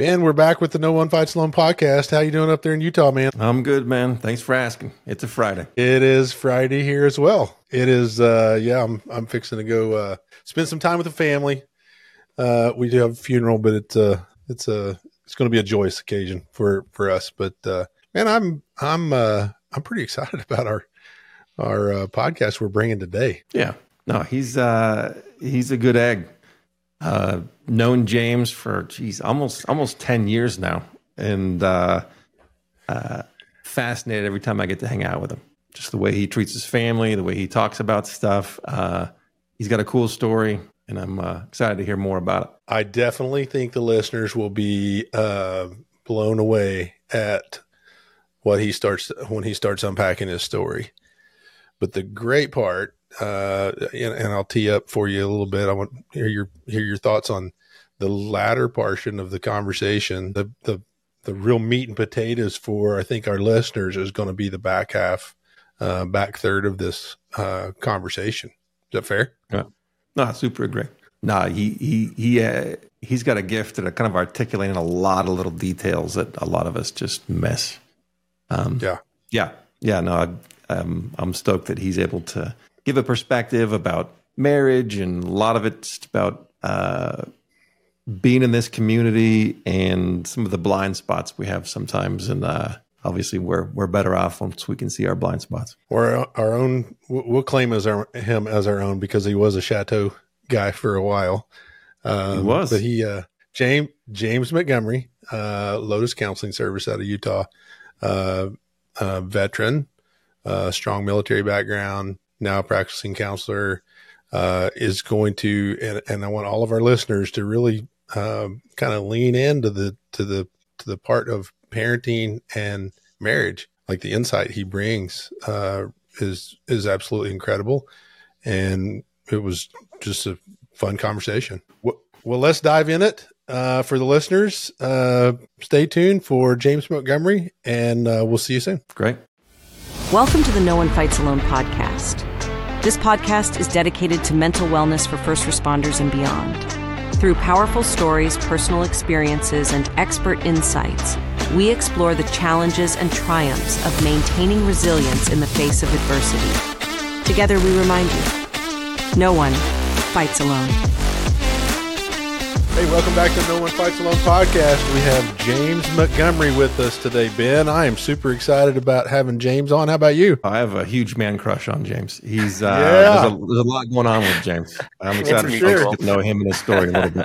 Ben, we're back with the No One Fights Alone podcast. How you doing up there in Utah, man? I'm good, man. Thanks for asking. It's a Friday. It is Friday here as well. It is, I'm fixing to go spend some time with the family. We do have a funeral, but it's going to be a joyous occasion for us. But man, I'm pretty excited about our podcast we're bringing today. Yeah, no, he's a good egg. Known James for almost 10 years now, and fascinated every time I get to hang out with him. Just the way he treats his family, the way he talks about stuff. He's got a cool story, and I'm excited to hear more about it. I definitely think the listeners will be blown away at when he starts unpacking his story. But the great part, and I'll tee up for you a little bit. I want to hear your thoughts on the latter portion of the conversation. The real meat and potatoes for, I think, our listeners is going to be the back third of this conversation. Is that fair? Yeah. No, super agree. No, he's got a gift at kind of articulating a lot of little details that a lot of us just miss. Yeah. No, I'm stoked that he's able to give a perspective about marriage, and a lot of it's about being in this community and some of the blind spots we have sometimes. And obviously, we're better off once we can see our blind spots. Or our own. We'll claim him as our own because he was a Chateau guy for a while. He was, but James Montgomery, Lotus Counseling Service out of Utah, veteran. Strong military background, now a practicing counselor, is going to, and I want all of our listeners to really kind of lean into the part of parenting and marriage. Like the insight he brings is absolutely incredible, and it was just a fun conversation. Well, let's dive in it. For the listeners, stay tuned for James Montgomery, and we'll see you soon. Great. Welcome to the No One Fights Alone podcast. This podcast is dedicated to mental wellness for first responders and beyond. Through powerful stories, personal experiences, and expert insights, we explore the challenges and triumphs of maintaining resilience in the face of adversity. Together, we remind you, no one fights alone. Hey, welcome back to the No One Fights Alone podcast. We have James Montgomery with us today, Ben. I am super excited about having James on. How about you? I have a huge man crush on James. He's there's a lot going on with James. I'm excited to get to know him and his story a little bit.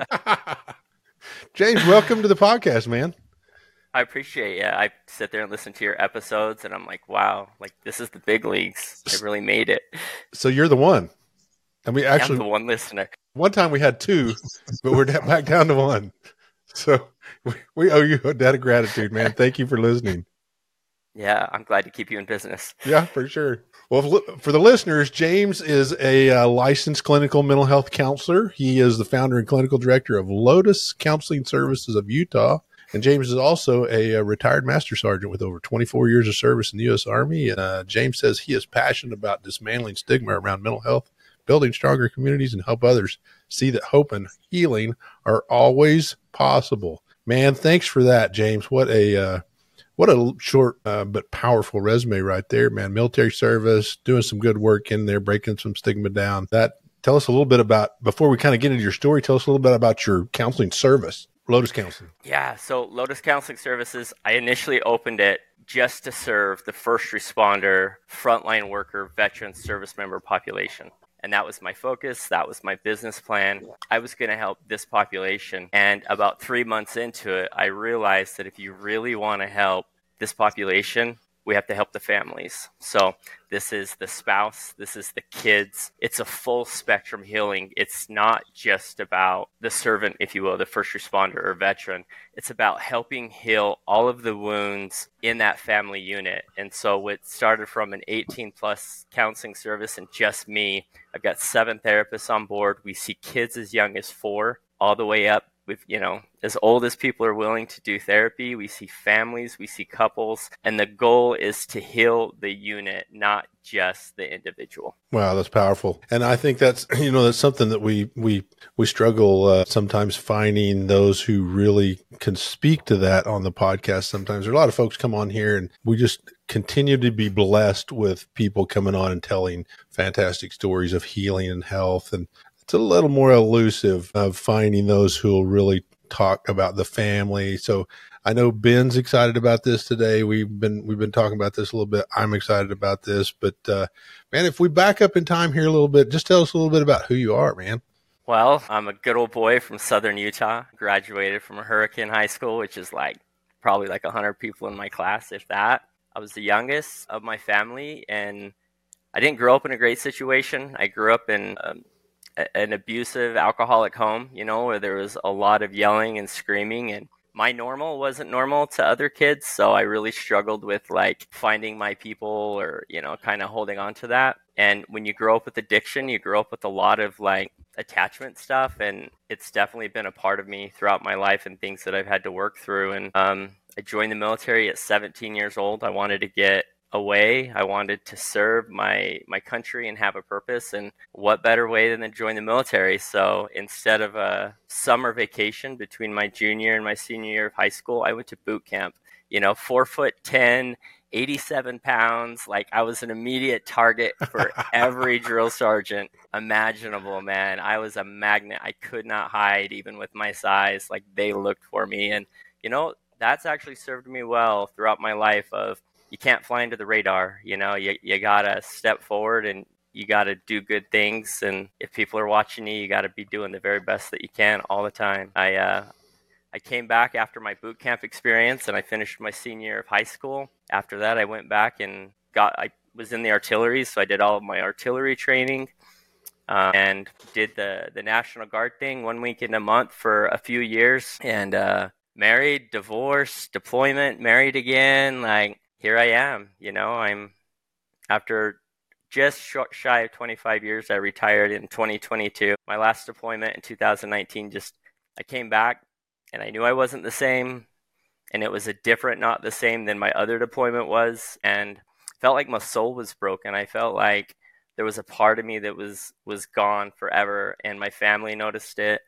James, welcome to the podcast, man. I appreciate it. Yeah, I sit there and listen to your episodes, and I'm like, wow, like this is the big leagues. I really made it. So you're the one. And we actually, I'm the one listener. One time we had two, but we're back down to one. So we owe you a debt of gratitude, man. Thank you for listening. Yeah, I'm glad to keep you in business. Yeah, for sure. Well, for the listeners, James is a licensed clinical mental health counselor. He is the founder and clinical director of Lotus Counseling Services of Utah. And James is also a retired master sergeant with over 24 years of service in the U.S. Army. And James says he is passionate about dismantling stigma around mental health, building stronger communities, and help others see that hope and healing are always possible. Man, thanks for that, James. What a short but powerful resume right there, man. Military service, doing some good work in there, breaking some stigma down. Tell us a little bit about, before we kind of get into your story, tell us a little bit about your counseling service, Lotus Counseling. Yeah, so Lotus Counseling Services, I initially opened it just to serve the first responder, frontline worker, veteran service member population. And that was my focus. That was my business plan. I was going to help this population. And about 3 months into it, I realized that if you really want to help this population, we have to help the families. So this is the spouse. This is the kids. It's a full spectrum healing. It's not just about the servant, if you will, the first responder or veteran. It's about helping heal all of the wounds in that family unit. And so it started from an 18-plus counseling service and just me. I've got 7 therapists on board. We see kids as young as 4 all the way up with, as old as people are willing to do therapy. We see families, we see couples, and the goal is to heal the unit, not just the individual. Wow, that's powerful. And I think that's, that's something that we struggle sometimes finding those who really can speak to that on the podcast. Sometimes there are a lot of folks come on here and we just continue to be blessed with people coming on and telling fantastic stories of healing and health. And it's a little more elusive of finding those who will really talk about the family. So I know Ben's excited about this today. We've been talking about this a little bit. I'm excited about this, but man, if we back up in time here a little bit, just tell us a little bit about who you are, man. Well, I'm a good old boy from Southern Utah. Graduated from a Hurricane High School, which is probably 100 people in my class, if that. I was the youngest of my family, and I didn't grow up in a great situation. I grew up in an abusive, alcoholic home, where there was a lot of yelling and screaming, and my normal wasn't normal to other kids. So I really struggled with finding my people or, kind of holding on to that. And when you grow up with addiction, you grow up with a lot of attachment stuff. And it's definitely been a part of me throughout my life and things that I've had to work through. And I joined the military at 17 years old. I wanted to get away. I wanted to serve my country and have a purpose, and what better way than to join the military? So instead of a summer vacation between my junior and my senior year of high school, I went to boot camp. 4'10", 87 pounds. I was an immediate target for every drill sergeant imaginable, man. I was a magnet. I could not hide even with my size. They looked for me, and that's actually served me well throughout my life. Of you can't fly into the radar, you gotta step forward and you gotta do good things. And if people are watching you gotta be doing the very best that you can all the time. I came back after my boot camp experience and I finished my senior year of high school. After that, I went back and I was in the artillery. So I did all of my artillery training and did the National Guard thing 1 week in a month for a few years, and married, divorced, deployment, married again. Here I am, I'm after just shy of 25 years. I retired in 2022. My last deployment in 2019, I came back and I knew I wasn't the same, and it was a different, not the same than my other deployment was, and felt like my soul was broken. I felt like there was a part of me that was gone forever, and my family noticed it.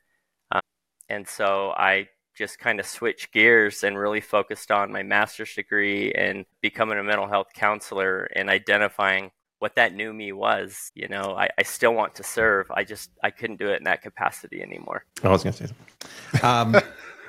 And so I just kind of switched gears and really focused on my master's degree and becoming a mental health counselor and identifying what that new me was. I still want to serve. I couldn't do it in that capacity anymore. I was going to say something.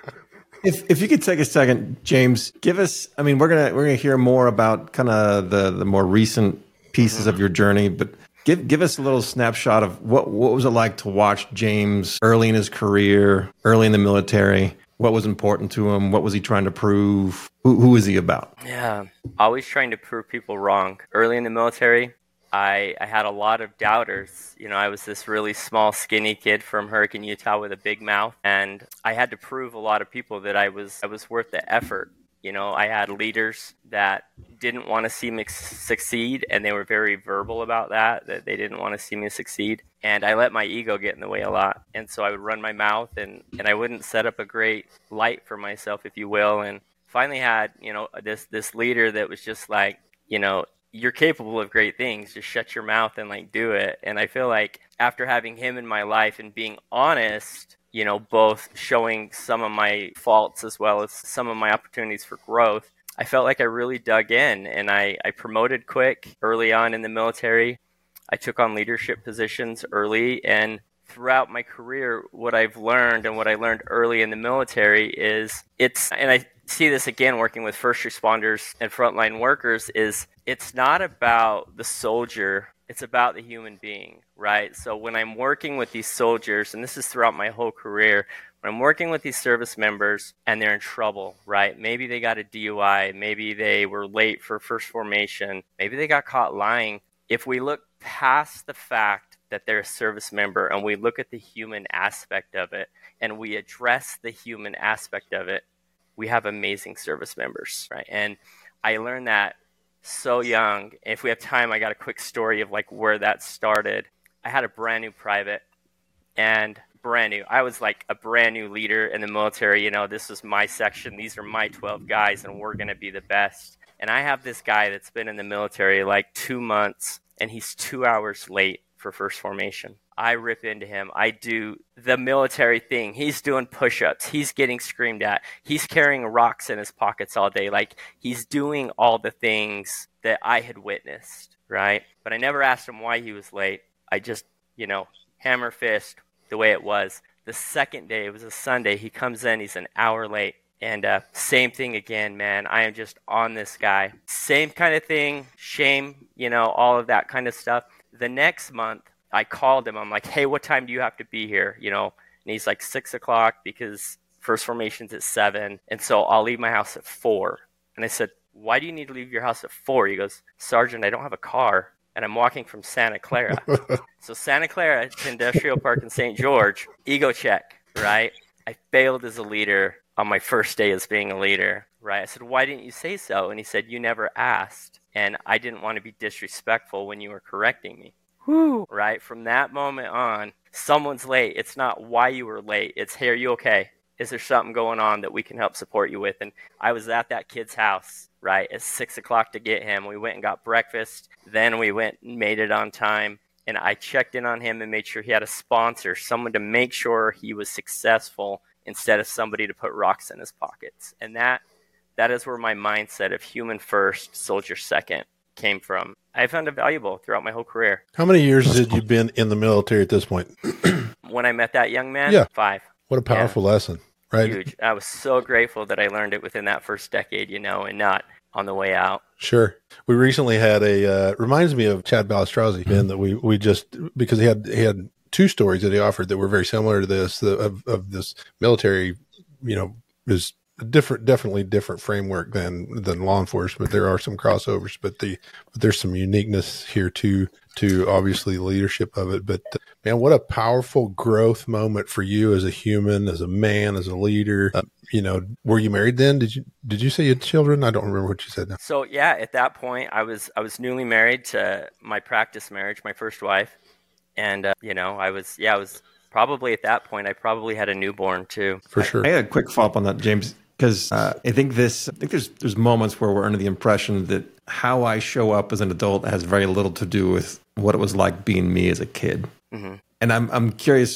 If you could take a second, James, give us, we're going to hear more about kind of the more recent pieces of your journey, but give us a little snapshot of what was it like to watch James early in his career, early in the military. What was important to him? What was he trying to prove? Who is he about? Yeah, always trying to prove people wrong. Early in the military, I had a lot of doubters. I was this really small, skinny kid from Hurricane, Utah with a big mouth, and I had to prove a lot of people that I was worth the effort. I had leaders that didn't want to see me succeed, and they were very verbal about that they didn't want to see me succeed. And I let my ego get in the way a lot. And so I would run my mouth and I wouldn't set up a great light for myself, if you will. And finally had, this leader that was just you're capable of great things. Just shut your mouth and do it. And I feel like after having him in my life and being honest, both showing some of my faults as well as some of my opportunities for growth, I felt like I really dug in, and I promoted quick early on in the military. I took on leadership positions early, and throughout my career, what I've learned and what I learned early in the military is and I see this again working with first responders and frontline workers, is it's not about the soldier, it's about the human being, right? So when I'm working with these soldiers, and this is throughout my whole career, when I'm working with these service members and they're in trouble, right? Maybe they got a DUI, maybe they were late for first formation, maybe they got caught lying. If we look past the fact that they're a service member and we look at the human aspect of it and we address the human aspect of it, we have amazing service members, right? And I learned that so young. If we have time, I got a quick story of where that started. I had a brand new private, and brand new. I was a brand new leader in the military. This was my section. These are my 12 guys, and we're going to be the best. And I have this guy that's been in the military like 2 months, and he's 2 hours late for first formation. I rip into him. I do the military thing. He's doing push-ups. He's getting screamed at. He's carrying rocks in his pockets all day. Like, he's doing all the things that I had witnessed, right? But I never asked him why he was late. I just, hammer fist the way it was. The second day, it was a Sunday, he comes in, he's an hour late. And same thing again, man. I am just on this guy. Same kind of thing, shame, all of that kind of stuff. The next month, I called him. I'm like, hey, what time do you have to be here? And he's like 6 o'clock because first formation's at 7. And so I'll leave my house at 4. And I said, why do you need to leave your house at 4? He goes, Sergeant, I don't have a car. And I'm walking from Santa Clara. So Santa Clara to Industrial Park in St. George, ego check, right? I failed as a leader on my first day as being a leader, right? I said, why didn't you say so? And he said, you never asked. And I didn't want to be disrespectful when you were correcting me. Whew. Right? From that moment on, someone's late. It's not why you were late. It's, hey, are you okay? Is there something going on that we can help support you with? And I was at that kid's house, right, at 6 o'clock to get him. We went and got breakfast. Then we went and made it on time. And I checked in on him and made sure he had a sponsor, someone to make sure he was successful instead of somebody to put rocks in his pockets. And that is where my mindset of human first, soldier second came from. I found it valuable throughout my whole career. How many years had you been in the military at this point? When I met that young man? Yeah. 5. What a powerful lesson, right? Huge. I was so grateful that I learned it within that first decade, and not on the way out. Sure. We recently had reminds me of Chad Balistrazi, Ben, that we just, because he had 2 stories that he offered that were very similar to this, of this military, is definitely different framework than law enforcement. There are some crossovers, but there's some uniqueness here too, to obviously the leadership of it. But man, what a powerful growth moment for you as a human, as a man, as a leader. Were you married then? Did you say you had children? I don't remember what you said now. So yeah, at that point I was newly married to my practice marriage, my first wife. And I was probably at that point, I probably had a newborn too. For sure. I had a quick follow-up on that, James, because I think there's moments where we're under the impression that how I show up as an adult has very little to do with what it was like being me as a kid. Mm-hmm. And I'm curious,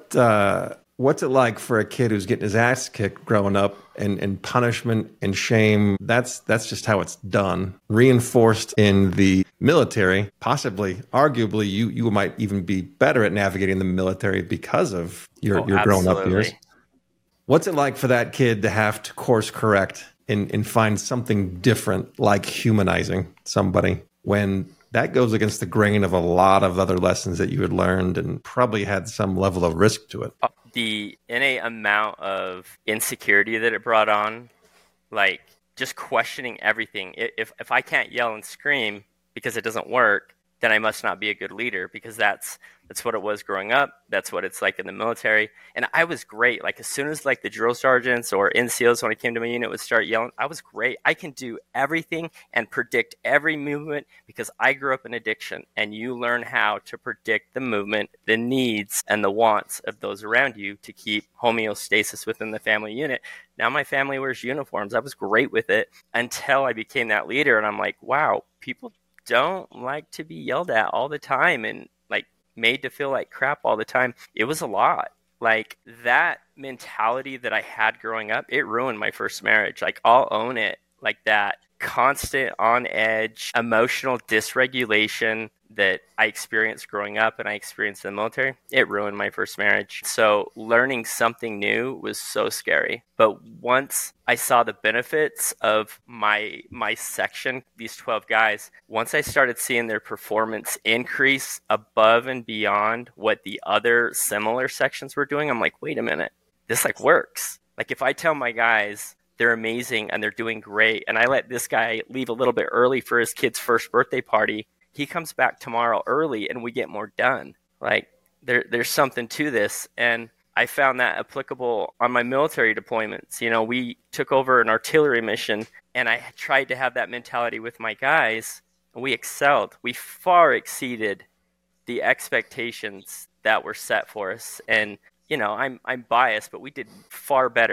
what's it like for a kid who's getting his ass kicked growing up, and punishment and shame, that's just how it's done, reinforced in the military. Possibly, arguably, you might even be better at navigating the military because of your growing up years. What's it like for that kid to have to course correct and find something different, like humanizing somebody, when that goes against the grain of a lot of other lessons that you had learned and probably had some level of risk to it? The innate amount of insecurity that it brought on, like just questioning everything. If I can't yell and scream because it doesn't work, then I must not be a good leader, because that's what it was growing up. That's what it's like in the military. And I was great. Like as soon as like the drill sergeants or NCOs, when I came to my unit, would start yelling, I was great. I can do everything and predict every movement because I grew up in addiction, and you learn how to predict the movement, the needs, and the wants of those around you to keep homeostasis within the family unit. Now my family wears uniforms. I was great with it until I became that leader. And I'm like, wow, people don't like to be yelled at all the time and like made to feel like crap all the time. It was a lot. Like that mentality that I had growing up, it ruined my first marriage. Like I'll own it. Like that constant on edge emotional dysregulation that I experienced growing up and I experienced in the military, it ruined my first marriage. So learning something new was so scary. But once I saw the benefits of my section, these 12 guys, once I started seeing their performance increase above and beyond what the other similar sections were doing, I'm like, wait a minute, this like works. Like if I tell my guys they're amazing and they're doing great, and I let this guy leave a little bit early for his kid's first birthday party, he comes back tomorrow early and we get more done. Like there's something to this. And I found that applicable on my military deployments. We took over an artillery mission and I tried to have that mentality with my guys, and we excelled. We far exceeded the expectations that were set for us. And, I'm biased, but we did far better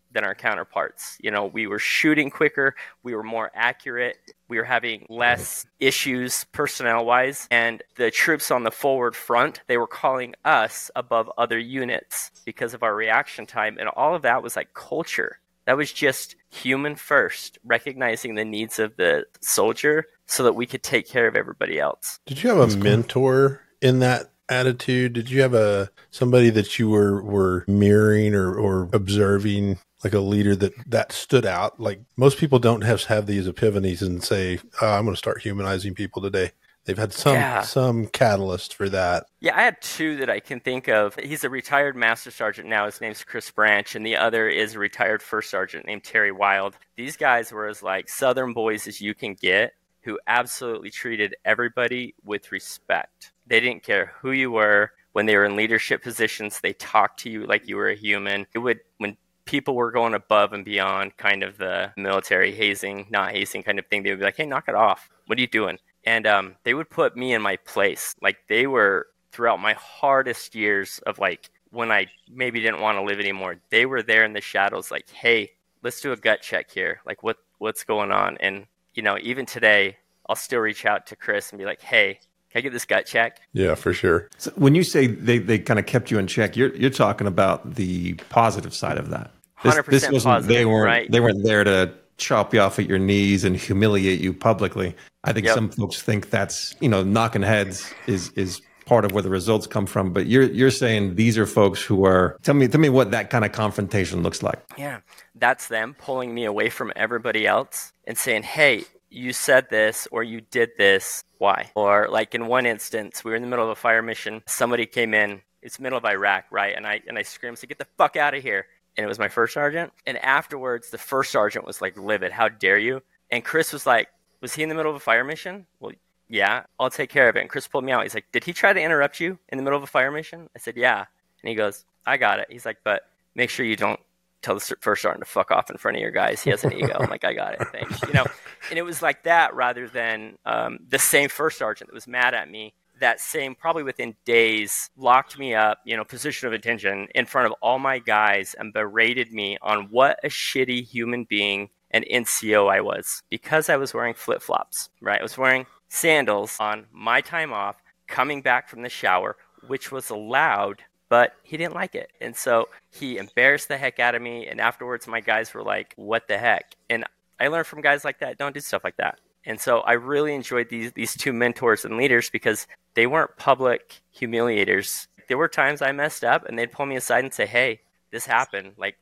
than our counterparts. You know, we were shooting quicker, we were more accurate, we were having less issues personnel-wise, and the troops on the forward front, they were calling us above other units because of our reaction time, and all of that was like culture. That was just human first, recognizing the needs of the soldier so that we could take care of everybody else. Did you have a mentor in that attitude? Did you have somebody that you were mirroring or observing, like a leader that stood out? Like, most people don't have these epiphanies and say, I'm going to start humanizing people today. They've had some catalyst for that. Yeah, I had two that I can think of. He's a retired master sergeant now. His name's Chris Branch, and the other is a retired first sergeant named Terry Wild. These guys were as like Southern boys as you can get, who absolutely treated everybody with respect. They didn't care who you were. When they were in leadership positions, they talked to you like you were a human. When people were going above and beyond kind of the military hazing, not hazing kind of thing, they would be like, hey, knock it off. What are you doing? And they would put me in my place. Like, they were, throughout my hardest years of like when I maybe didn't want to live anymore, they were there in the shadows like, hey, let's do a gut check here. Like, what's going on? And, you know, even today, I'll still reach out to Chris and be like, hey, can I get this gut check? Yeah, for sure. So when you say they kind of kept you in check, you're talking about the positive side of that. 100% positive, they weren't, right? They weren't there to chop you off at your knees and humiliate you publicly. I think some folks think that's, you know, knocking heads is part of where the results come from. But you're saying these are folks who are, tell me what that kind of confrontation looks like. Yeah, that's them pulling me away from everybody else and saying, hey, you said this or you did this, why? Or like in one instance, we were in the middle of a fire mission. Somebody came in, it's the middle of Iraq, right? And I screamed, said, get the fuck out of here. And it was my first sergeant. And afterwards, the first sergeant was like livid. How dare you? And Chris was like, was he in the middle of a fire mission? Well, yeah, I'll take care of it. And Chris pulled me out. He's like, did he try to interrupt you in the middle of a fire mission? I said, yeah. And he goes, I got it. He's like, but make sure you don't tell the first sergeant to fuck off in front of your guys. He has an ego. I'm like, I got it. Thanks. You know, and it was like that rather than the same first sergeant that was mad at me. That same, probably within days, locked me up, you know, position of attention in front of all my guys and berated me on what a shitty human being and NCO I was because I was wearing flip-flops, right? I was wearing sandals on my time off, coming back from the shower, which was allowed, but he didn't like it. And so he embarrassed the heck out of me. And afterwards, my guys were like, what the heck? And I learned from guys like that, don't do stuff like that. And so I really enjoyed these two mentors and leaders because they weren't public humiliators. There were times I messed up and they'd pull me aside and say, hey, this happened. Like,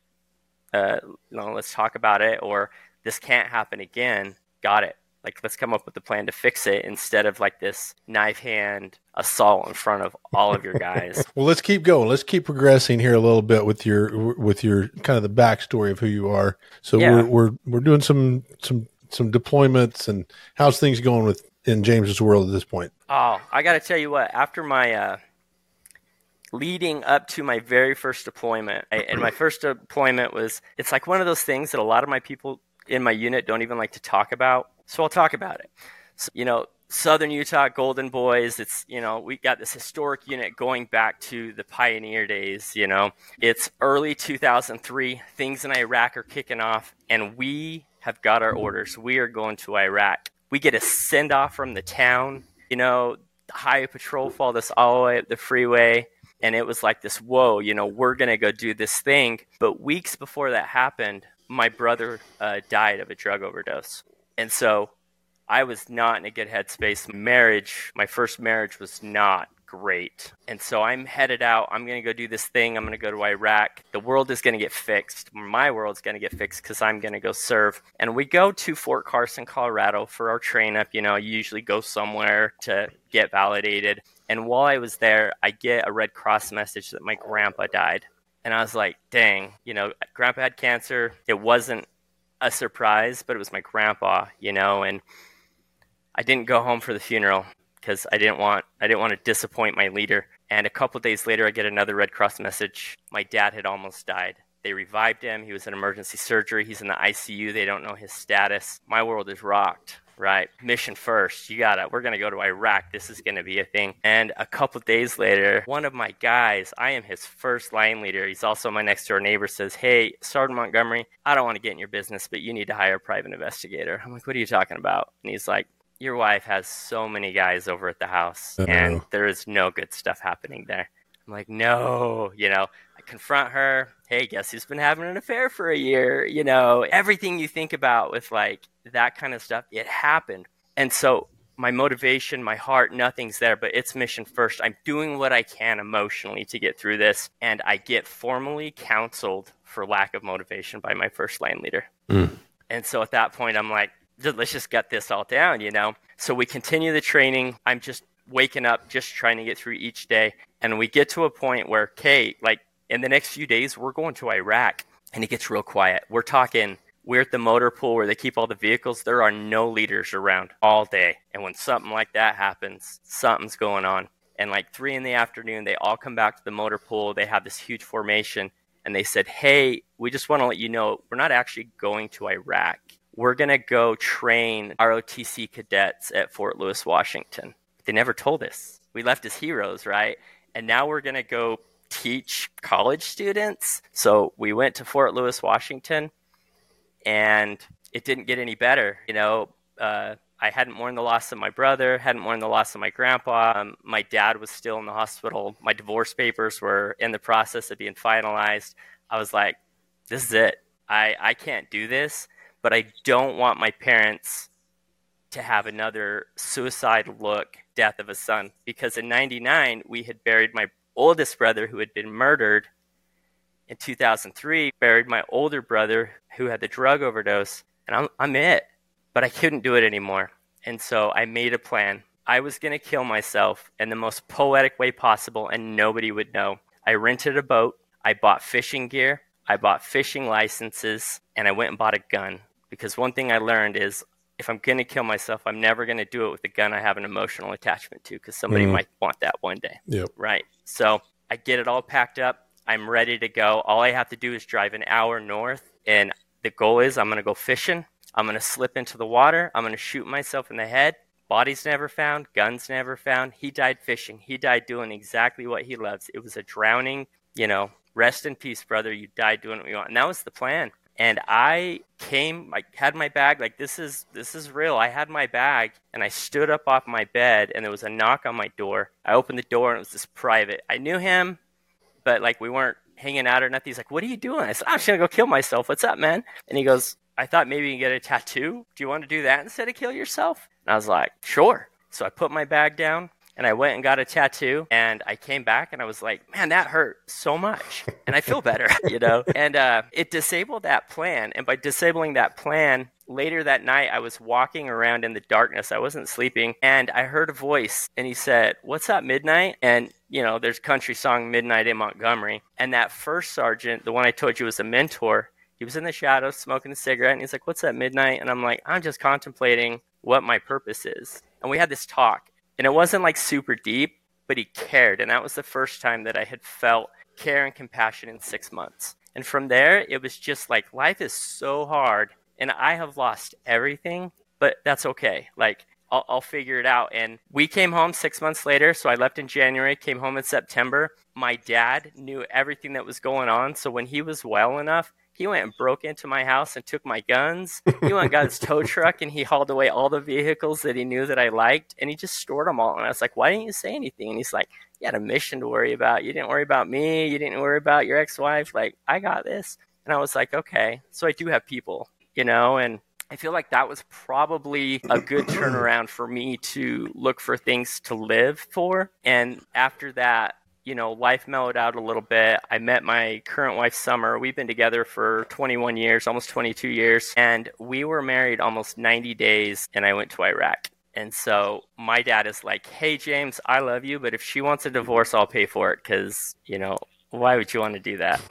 let's talk about it, or this can't happen again. Got it. Like, let's come up with a plan to fix it instead of like this knife hand assault in front of all of your guys. Well, let's keep going. Let's keep progressing here a little bit with your kind of the backstory of who you are. So we're doing some deployments, and how's things going in James's world at this point? Oh, I got to tell you what, after my leading up to my very first deployment, and my first deployment it's like one of those things that a lot of my people in my unit don't even like to talk about. So I'll talk about it. So, you know, Southern Utah Golden Boys, it's, you know, we got this historic unit going back to the pioneer days, you know. It's early 2003, things in Iraq are kicking off, and we have got our orders. We are going to Iraq. We get a send-off from the town. You know, the highway patrol followed us all the way up the freeway. And it was like this, whoa, you know, we're going to go do this thing. But weeks before that happened, my brother died of a drug overdose. And so I was not in a good headspace. My first marriage was not great. And so I'm headed out. I'm going to go do this thing. I'm going to go to Iraq. The world is going to get fixed. My world's going to get fixed because I'm going to go serve. And we go to Fort Carson, Colorado for our train up. You know, you usually go somewhere to get validated. And while I was there, I get a Red Cross message that my grandpa died. And I was like, dang, you know, grandpa had cancer. It wasn't a surprise, but it was my grandpa, you know, and I didn't go home for the funeral because I didn't want to disappoint my leader. And a couple of days later, I get another Red Cross message. My dad had almost died. They revived him. He was in emergency surgery. He's in the ICU. They don't know his status. My world is rocked, right? Mission first. We're going to go to Iraq. This is going to be a thing. And a couple days later, one of my guys, I am his first line leader. He's also my next door neighbor, says, hey, Sergeant Montgomery, I don't want to get in your business, but you need to hire a private investigator. I'm like, what are you talking about? And he's like, your wife has so many guys over at the house, and there is no good stuff happening there. I'm like, no, I confront her. Hey, guess who's been having an affair for a year? Everything you think about with like that kind of stuff, it happened. And so my motivation, my heart, nothing's there, but it's mission first. I'm doing what I can emotionally to get through this. And I get formally counseled for lack of motivation by my first line leader. And so at that point, I'm like, let's just gut this all down, So we continue the training. I'm just waking up, just trying to get through each day. And we get to a point where, in the next few days, we're going to Iraq, and it gets real quiet. We're at the motor pool where they keep all the vehicles. There are no leaders around all day. And when something like that happens, something's going on. And 3 p.m, they all come back to the motor pool. They have this huge formation. And they said, hey, we just want to let you know, we're not actually going to Iraq. We're going to go train ROTC cadets at Fort Lewis, Washington. They never told us. We left as heroes, right? And now we're going to go teach college students. So we went to Fort Lewis, Washington, and it didn't get any better. I hadn't mourned the loss of my brother, hadn't mourned the loss of my grandpa. My dad was still in the hospital. My divorce papers were in the process of being finalized. I was like, this is it. I can't do this, but I don't want my parents to have another suicide death of a son. Because in 1999, we had buried my oldest brother who had been murdered. In 2003, buried my older brother who had the drug overdose, and I'm it. But I couldn't do it anymore. And so I made a plan. I was going to kill myself in the most poetic way possible, and nobody would know. I rented a boat. I bought fishing gear. I bought fishing licenses, and I went and bought a gun. Because one thing I learned is if I'm going to kill myself, I'm never going to do it with a gun I have an emotional attachment to, because somebody might want that one day. Yep. Right. So I get it all packed up. I'm ready to go. All I have to do is drive an hour north, and the goal is I'm going to go fishing. I'm going to slip into the water. I'm going to shoot myself in the head. Body's never found. Guns never found. He died fishing. He died doing exactly what he loves. It was a drowning, rest in peace, brother. You died doing what you want. And that was the plan. And I had my bag, this is real. I had my bag, and I stood up off my bed, and there was a knock on my door. I opened the door, and it was this private. I knew him, but we weren't hanging out or nothing. He's like, what are you doing? I said, I'm just going to go kill myself. What's up, man? And he goes, I thought maybe you can get a tattoo. Do you want to do that instead of kill yourself? And I was like, sure. So I put my bag down, and I went and got a tattoo, and I came back, and I was like, man, that hurt so much. And I feel better, And it disabled that plan. And by disabling that plan, later that night, I was walking around in the darkness. I wasn't sleeping, and I heard a voice, and he said, what's up, Midnight? And, there's a country song, Midnight in Montgomery. And that first sergeant, the one I told you was a mentor, he was in the shadows smoking a cigarette, and he's like, what's up, Midnight? And I'm like, I'm just contemplating what my purpose is. And we had this talk, and it wasn't super deep, but he cared. And that was the first time that I had felt care and compassion in 6 months. And from there, it was just life is so hard, and I have lost everything, but that's okay. I'll figure it out. And we came home 6 months later. So I left in January, came home in September. My dad knew everything that was going on. So when he was well enough, he went and broke into my house and took my guns. He went and got his tow truck, and he hauled away all the vehicles that he knew that I liked, and he just stored them all. And I was like, why didn't you say anything? And he's like, you had a mission to worry about. You didn't worry about me. You didn't worry about your ex-wife. I got this. And I was like, okay. So I do have people, and I feel like that was probably a good turnaround for me to look for things to live for. And after that, life mellowed out a little bit. I met my current wife, Summer. We've been together for 21 years, almost 22 years. And we were married almost 90 days, and I went to Iraq. And so my dad is like, hey, James, I love you, but if she wants a divorce, I'll pay for it because, why would you want to do that?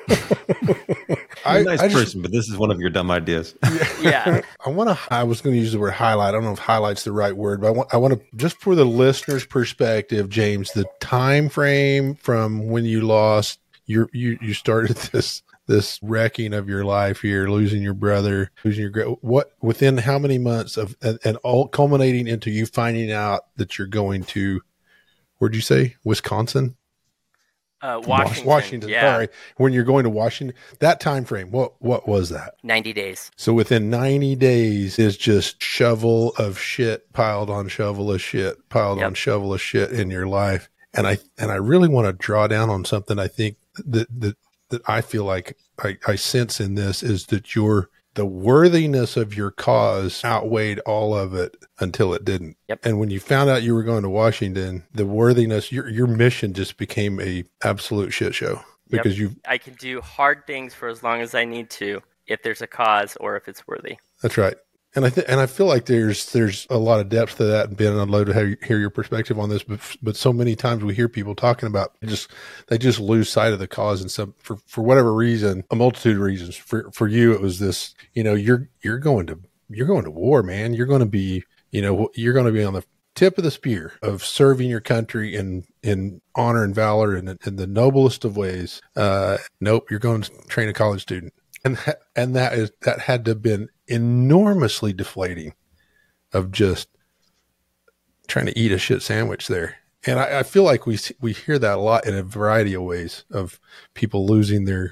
I'm a nice person, but this is one of your dumb ideas. Yeah. I was going to use the word highlight. I don't know if highlight's the right word, but I want to, just for the listener's perspective, James, the time frame from when you lost, you started this wrecking of your life here, losing your brother, losing what within how many months of and all culminating into you finding out that you're going to, where'd you say, Wisconsin? Washington. Yeah. Sorry. When you're going to Washington, that time frame, what was that? 90 days. So within 90 days is just shovel of shit piled on shovel of shit piled on shovel of shit in your life. And I really want to draw down on something I think that I feel like I sense in this is that the worthiness of your cause outweighed all of it until it didn't. Yep. And when you found out you were going to Washington, the worthiness, your mission just became a absolute shit show because I can do hard things for as long as I need to if there's a cause or if it's worthy. That's right. And I feel like there's a lot of depth to that, and Ben, I'd love to hear your perspective on this. But so many times we hear people talking about they just lose sight of the cause, and for whatever reason, a multitude of reasons. For you, it was this. You're going to war, man. You're going to be you're going to be on the tip of the spear of serving your country in honor and valor in the noblest of ways. Nope, you're going to train a college student. And that had to have been enormously deflating of just trying to eat a shit sandwich there. And I feel like we hear that a lot in a variety of ways of people losing their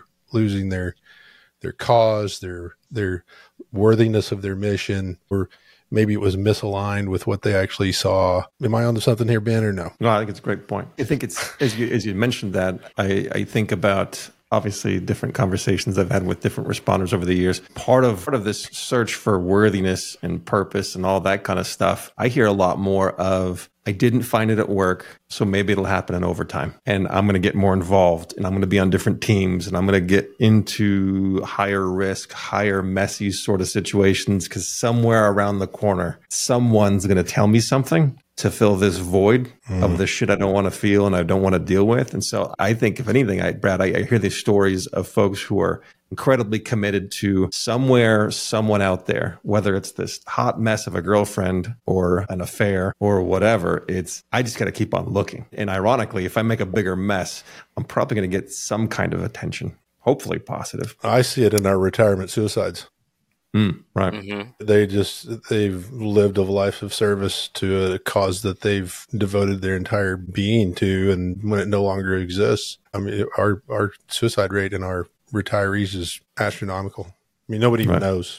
cause, their worthiness of their mission, or maybe it was misaligned with what they actually saw. Am I onto something here, Ben, or no? No, I think it's a great point. I think it's, as you mentioned that, I think about obviously different conversations I've had with different responders over the years. Part of this search for worthiness and purpose and all that kind of stuff, I hear a lot more of, I didn't find it at work, so maybe it'll happen in overtime. And I'm going to get more involved, and I'm going to be on different teams, and I'm going to get into higher risk, higher messy sort of situations, because somewhere around the corner, someone's going to tell me something to fill this void of the shit I don't want to feel and I don't want to deal with. And so I think, if anything, Brad, I hear these stories of folks who are incredibly committed to someone out there, whether it's this hot mess of a girlfriend or an affair or whatever. I just got to keep on looking. And ironically, if I make a bigger mess, I'm probably going to get some kind of attention, hopefully positive. I see it in our retirement suicides. Right. Mm-hmm. They've lived a life of service to a cause that they've devoted their entire being to. And when it no longer exists, I mean, our suicide rate in our retirees is astronomical. I mean, nobody even knows.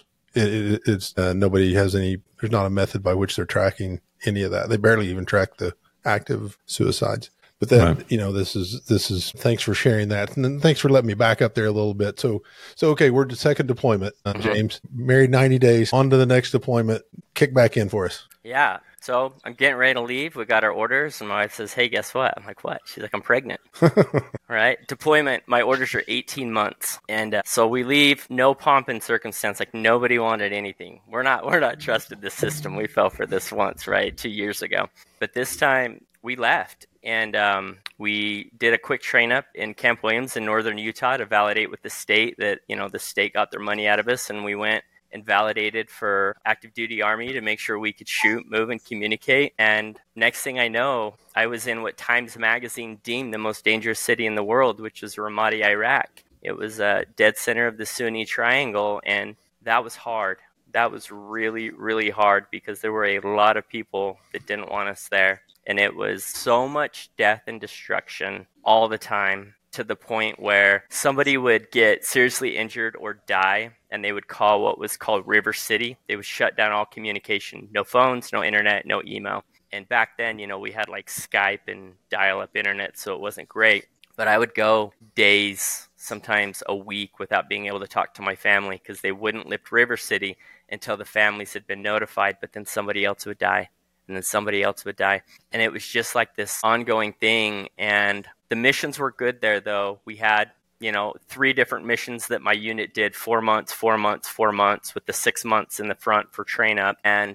It's nobody has there's not a method by which they're tracking any of that. They barely even track the active suicides. But then, this is, thanks for sharing that. And then thanks for letting me back up there a little bit. So okay, we're to second deployment, James. Married 90 days, on to the next deployment. Kick back in for us. Yeah. So I'm getting ready to leave. We got our orders, and my wife says, "Hey, guess what?" I'm like, "What?" She's like, "I'm pregnant." Right? Deployment, my orders are 18 months. And so we leave, no pomp and circumstance, like nobody wanted anything. We're not trusted the system. We fell for this once, right? 2 years ago. But this time we left. And we did a quick train up in Camp Williams in northern Utah to validate with the state that, the state got their money out of us. And we went and validated for active duty Army to make sure we could shoot, move, and communicate. And next thing I know, I was in what Times Magazine deemed the most dangerous city in the world, which was Ramadi, Iraq. It was a dead center of the Sunni Triangle. And that was hard. That was really, really hard because there were a lot of people that didn't want us there. And it was so much death and destruction all the time, to the point where somebody would get seriously injured or die, and they would call what was called River City. They would shut down all communication, no phones, no internet, no email. And back then, we had like Skype and dial-up internet, so it wasn't great. But I would go days, sometimes a week, without being able to talk to my family because they wouldn't lift River City until the families had been notified, but then somebody else would die. And then somebody else would die. And it was just like this ongoing thing. And the missions were good there, though. We had, 3 different missions that my unit did, 4 months, 4 months, 4 months, with the 6 months in the front for train up. And,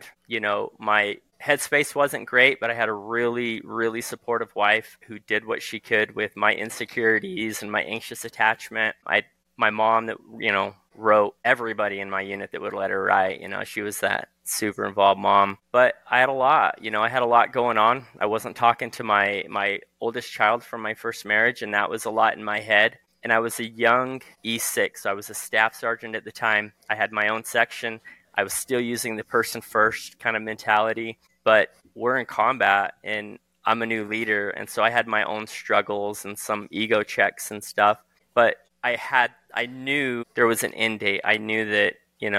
my headspace wasn't great, but I had a really, really supportive wife who did what she could with my insecurities and my anxious attachment. My mom that, wrote everybody in my unit that would let her write. She was that super involved mom. But I had a lot. I had a lot going on. I wasn't talking to my oldest child from my first marriage, and that was a lot in my head. and I was a young E6. So I was a staff sergeant at the time. I had my own section. I was still using the person first kind of mentality, but we're in combat and I'm a new leader. And so I had my own struggles and some ego checks and stuff, but I knew there was an end date. I knew that,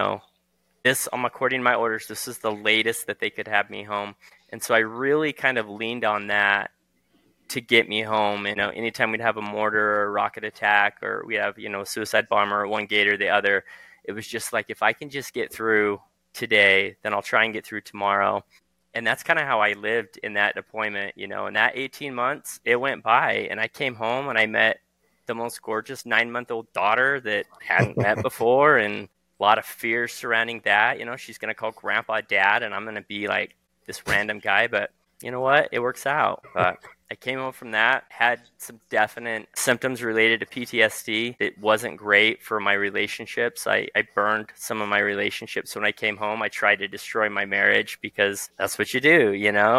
I'm according to my orders, this is the latest that they could have me home. And so I really kind of leaned on that to get me home. Anytime we'd have a mortar or a rocket attack, or we have, a suicide bomber, one gate or the other, it was just like, if I can just get through today, then I'll try and get through tomorrow. And that's kind of how I lived in that deployment, in that 18 months, it went by and I came home and I met the most gorgeous 9-month-old daughter that hadn't met before, and a lot of fears surrounding that. She's going to call grandpa dad and I'm going to be like this random guy, but you know what? It works out. But I came home from that, had some definite symptoms related to PTSD. It wasn't great for my relationships. I burned some of my relationships when I came home. I tried to destroy my marriage because that's what you do,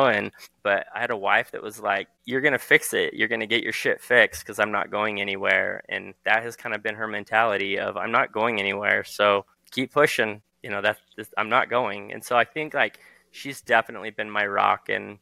but I had a wife that was like, you're going to fix it. You're going to get your shit fixed because I'm not going anywhere. And that has kind of been her mentality of, I'm not going anywhere. So keep pushing, I'm not going. And so I think like she's definitely been my rock and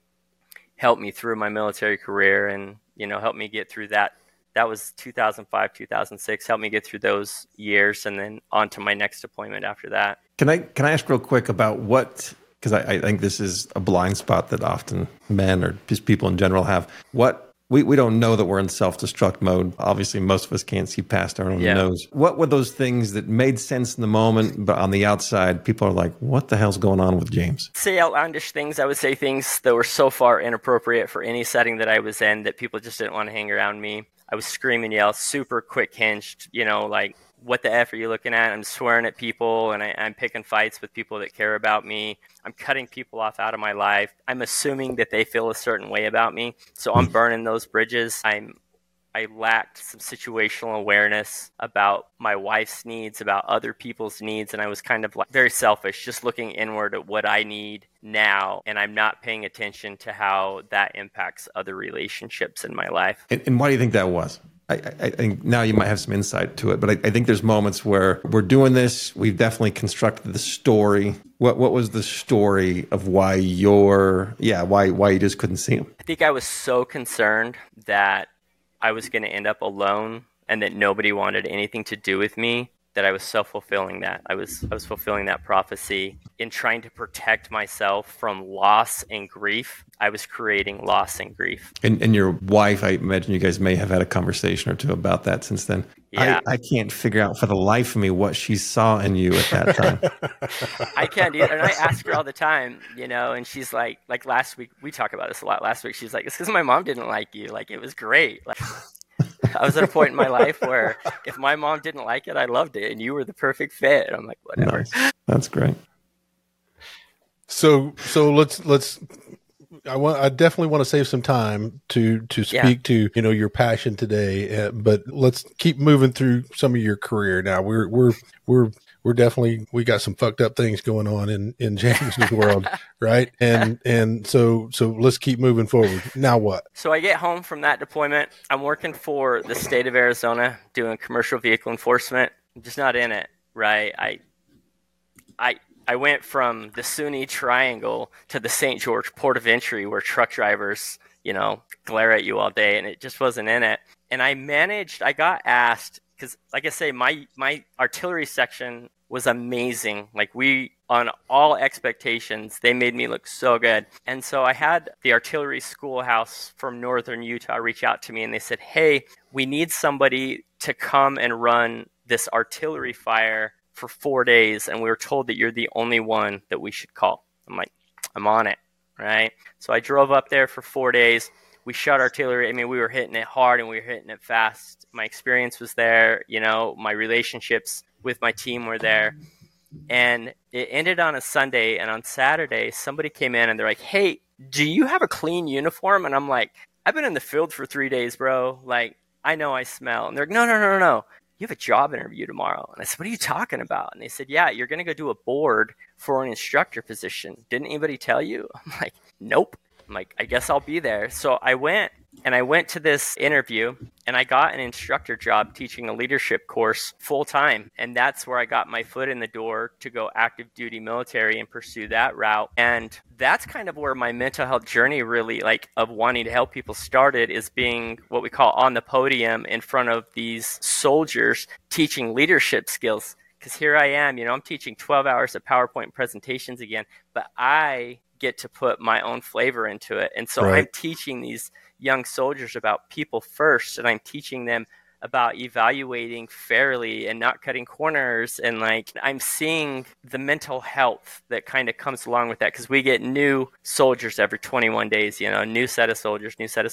helped me through my military career and, helped me get through that. That was 2005, 2006, helped me get through those years and then on to my next deployment after that. Can I ask real quick about what, because I think this is a blind spot that often men or just people in general have. We don't know that we're in self-destruct mode. Obviously, most of us can't see past our own nose. What were those things that made sense in the moment, but on the outside, people are like, what the hell's going on with James? Say outlandish things. I would say things that were so far inappropriate for any setting that I was in that people just didn't want to hang around me. I was scream and yell, super quick hinged, like, what the F are you looking at? I'm swearing at people and I'm picking fights with people that care about me. I'm cutting people off out of my life. I'm assuming that they feel a certain way about me. So I'm burning those bridges. I lacked some situational awareness about my wife's needs, about other people's needs. And I was kind of like very selfish, just looking inward at what I need now. And I'm not paying attention to how that impacts other relationships in my life. And why do you think that was? I think now you might have some insight to it, but I think there's moments where we're doing this. We've definitely constructed the story. What was the story of why you just couldn't see him? I think I was so concerned that I was going to end up alone and that nobody wanted anything to do with me, that I was self-fulfilling that. I was fulfilling that prophecy in trying to protect myself from loss and grief. I was creating loss and grief. And your wife, I imagine you guys may have had a conversation or two about that since then. Yeah. I can't figure out for the life of me what she saw in you at that time. I can't either. And I ask her all the time, and she's like last week, we talk about this a lot. Last week, she's like, it's because my mom didn't like you. Like, it was great. Like, I was at a point in my life where if my mom didn't like it, I loved it. And you were the perfect fit. And I'm like, whatever. Nice. That's great. So let's, I definitely want to save some time to speak to, your passion today, but let's keep moving through some of your career. Now we're definitely, we got some fucked up things going on in James's world, right? And so let's keep moving forward. Now what? So I get home from that deployment. I'm working for the state of Arizona doing commercial vehicle enforcement. I'm just not in it, right? I went from the SUNY Triangle to the St. George Port of Entry where truck drivers, glare at you all day, and it just wasn't in it. And I got asked, because like I say, my artillery section was amazing. Like, on all expectations, they made me look so good. And so I had the artillery schoolhouse from northern Utah reach out to me, and they said, hey, we need somebody to come and run this artillery fire for 4 days, and we were told that you're the only one that we should call. I'm like, I'm on it, right? So I drove up there for 4 days. We shot artillery. I mean, we were hitting it hard and we were hitting it fast. My experience was there, my relationships with my team were there. And it ended on a Sunday, and on Saturday, somebody came in and they're like, hey, do you have a clean uniform? And I'm like, I've been in the field for 3 days, bro. Like, I know I smell. And they're like, no. You have a job interview tomorrow. And I said, what are you talking about? And they said, yeah, you're going to go do a board for an instructor position. Didn't anybody tell you? I'm like, nope. I'm like, I guess I'll be there. So I went And I went to this interview and I got an instructor job teaching a leadership course full time. And that's where I got my foot in the door to go active duty military and pursue that route. And that's kind of where my mental health journey really, like, of wanting to help people started, is being what we call on the podium in front of these soldiers teaching leadership skills. Because here I am, I'm teaching 12 hours of PowerPoint presentations again, but I get to put my own flavor into it. And so I'm teaching these young soldiers about people first, and I'm teaching them about evaluating fairly and not cutting corners. And like, I'm seeing the mental health that kind of comes along with that, because we get new soldiers every 21 days, new set of soldiers.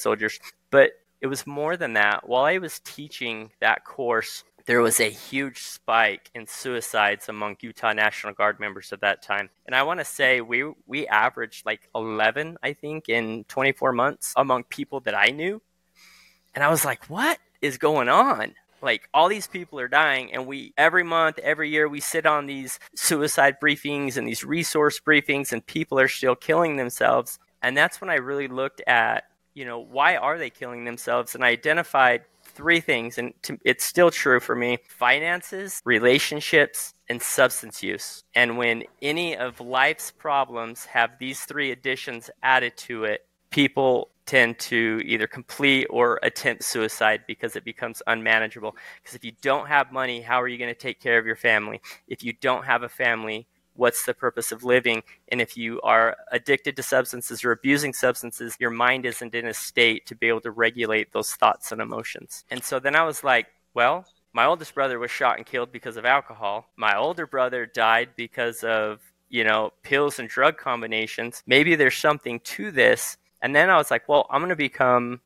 But it was more than that. While I was teaching that course, there was a huge spike in suicides among Utah National Guard members at that time. And I want to say we averaged like 11, I think, in 24 months among people that I knew. And I was like, what is going on? Like, all these people are dying, and every month, every year, we sit on these suicide briefings and these resource briefings, and people are still killing themselves. And that's when I really looked at, why are they killing themselves? And I identified 3 things, and it's still true for me: finances, relationships, and substance use. And when any of life's problems have these 3 additions added to it, people tend to either complete or attempt suicide because it becomes unmanageable. Because if you don't have money, how are you going to take care of your family? If you don't have a family, what's the purpose of living? And if you are addicted to substances or abusing substances, your mind isn't in a state to be able to regulate those thoughts and emotions. And so then I was like, well, my oldest brother was shot and killed because of alcohol. My older brother died because of, pills and drug combinations. Maybe there's something to this. And then I was like, well, I'm going to become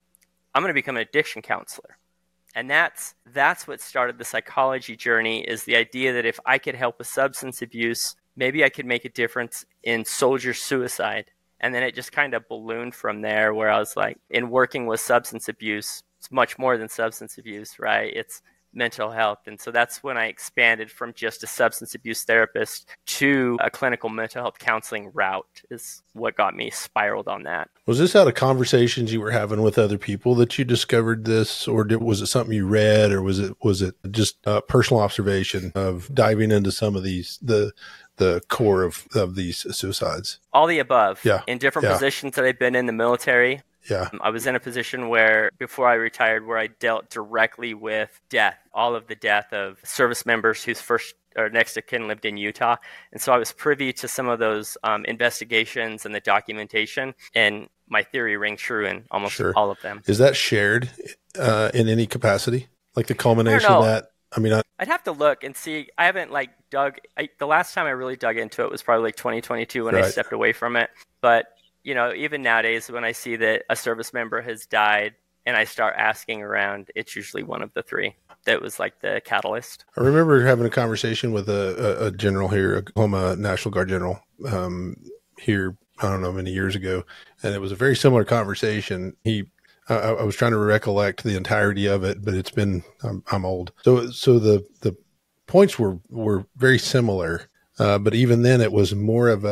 an addiction counselor. And that's what started the psychology journey, is the idea that if I could help with substance abuse, maybe I could make a difference in soldier suicide. And then it just kind of ballooned from there, where I was like, in working with substance abuse, it's much more than substance abuse, right? It's mental health. And so that's when I expanded from just a substance abuse therapist to a clinical mental health counseling route, is what got me spiraled on that. Was this out of conversations you were having with other people that you discovered this, or was it something you read, or was it just personal observation of diving into some of these, the core of these suicides? All the above. Yeah. In different positions that I've been in the military. Yeah. I was in a position where, before I retired, where I dealt directly with death, all of the death of service members whose first or next of kin lived in Utah. And so I was privy to some of those investigations and the documentation, and my theory rang true in almost all of them. Is that shared in any capacity? Like the culmination of that? I'd have to look and see. I haven't the last time I really dug into it was probably like 2022 when I stepped away from it. But even nowadays, when I see that a service member has died and I start asking around, it's usually one of the 3 that was like the catalyst. I remember having a conversation with a general here, a Oklahoma National Guard general here, I don't know, many years ago. And it was a very similar conversation. I was trying to recollect the entirety of it, but it's been, I'm old. So the points were very similar. But even then it was more of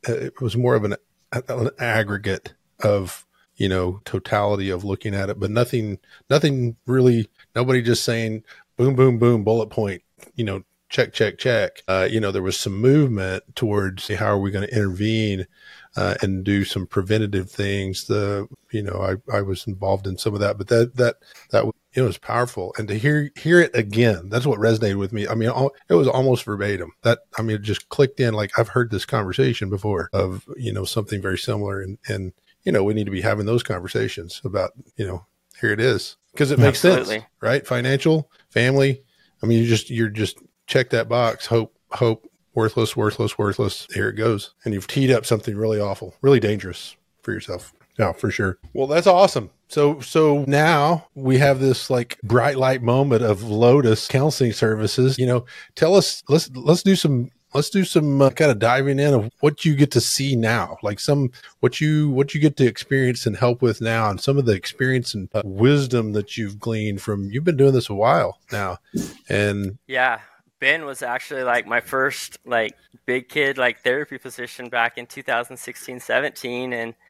an aggregate of, totality of looking at it, but nothing really, nobody just saying boom, boom, boom, bullet point, check, check, check. There was some movement towards how are we going to intervene and do some preventative things. I was involved in some of that, but that was powerful. And to hear it again, that's what resonated with me. It was almost verbatim. It just clicked in. Like, I've heard this conversation before of, something very similar. And we need to be having those conversations about, here it is. Because it makes sense, right? Financial, family. You're just check that box. Hope, worthless. Here it goes. And you've teed up something really awful, really dangerous for yourself. Yeah, for sure. Well, that's awesome. So now we have this like bright light moment of Lotus Counseling Services. Tell us, let's do some kind of diving in of what you get to see now, like what you get to experience and help with now, and some of the experience and wisdom that you've gleaned you've been doing this a while now. And yeah, Ben was actually like my first like big kid like therapy position back in 2016, 17. And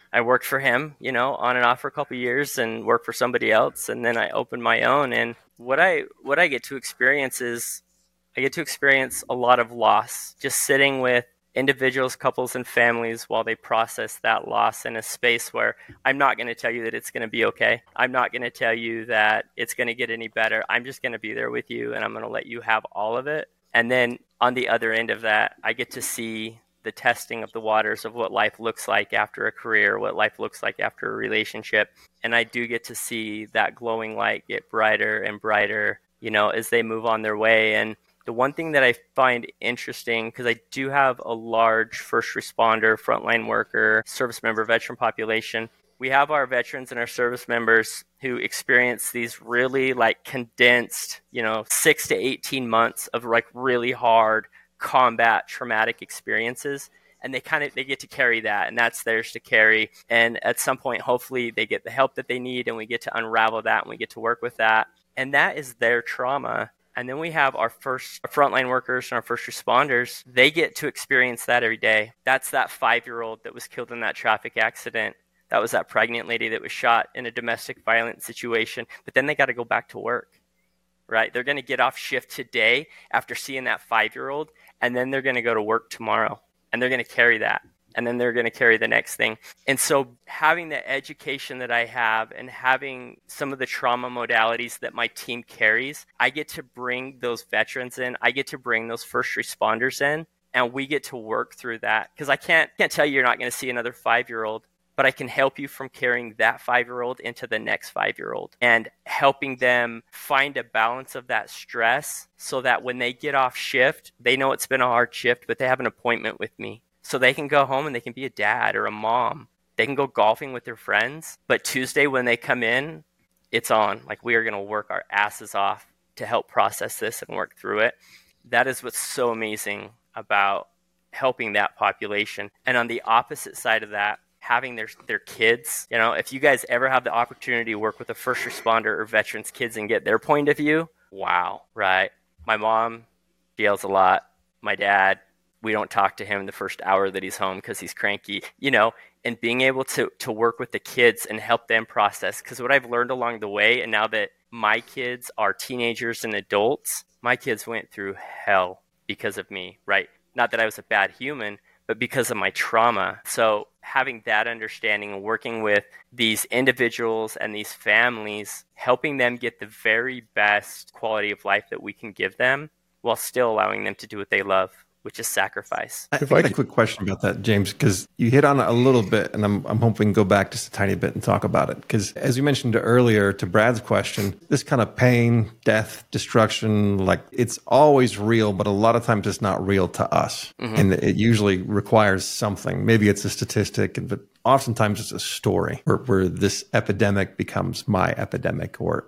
I worked for him, on and off for a couple of years, and worked for somebody else. And then I opened my own. And what I get to experience is I get to experience a lot of loss, just sitting with individuals, couples, and families while they process that loss in a space where I'm not going to tell you that it's going to be okay. I'm not going to tell you that it's going to get any better. I'm just going to be there with you, and I'm going to let you have all of it. And then on the other end of that, I get to see the testing of the waters of what life looks like after a career, what life looks like after a relationship. And I do get to see that glowing light get brighter and brighter, as they move on their way. And the one thing that I find interesting, because I do have a large first responder, frontline worker, service member, veteran population, we have our veterans and our service members who experience these really condensed, 6 to 18 months of really hard combat traumatic experiences. And they get to carry that, and that's theirs to carry. And at some point, hopefully they get the help that they need, and we get to unravel that, and we get to work with that. And that is their trauma. And then we have our frontline workers and our first responders. They get to experience that every day. That's that 5-year-old that was killed in that traffic accident. That was that pregnant lady that was shot in a domestic violence situation. But then they got to go back to work, right? They're going to get off shift today after seeing that 5-year-old, and then they're going to go to work tomorrow, and they're going to carry that. And then they're going to carry the next thing. And so having the education that I have and having some of the trauma modalities that my team carries, I get to bring those veterans in. I get to bring those first responders in, and we get to work through that. Because I can't tell you you're not going to see another 5-year-old, but I can help you from carrying that 5-year-old into the next 5-year-old and helping them find a balance of that stress so that when they get off shift, they know it's been a hard shift, but they have an appointment with me. So they can go home and they can be a dad or a mom. They can go golfing with their friends. But Tuesday when they come in, it's on. We are going to work our asses off to help process this and work through it. That is what's so amazing about helping that population. And on the opposite side of that, having their kids, if you guys ever have the opportunity to work with a first responder or veteran's kids and get their point of view, wow, right? My mom, she yells a lot. My dad, we don't talk to him the first hour that he's home because he's cranky, and being able to work with the kids and help them process. Because what I've learned along the way, and now that my kids are teenagers and adults, my kids went through hell because of me, right? Not that I was a bad human, but because of my trauma. So having that understanding and working with these individuals and these families, helping them get the very best quality of life that we can give them while still allowing them to do what they love, which is sacrifice. I got a quick question about that, James, because you hit on it a little bit, and I'm hoping we can go back just a tiny bit and talk about it. Because as you mentioned earlier to Brad's question, this kind of pain, death, destruction, it's always real, but a lot of times it's not real to us. Mm-hmm. And it usually requires something. Maybe it's a statistic, but oftentimes it's a story where this epidemic becomes my epidemic, or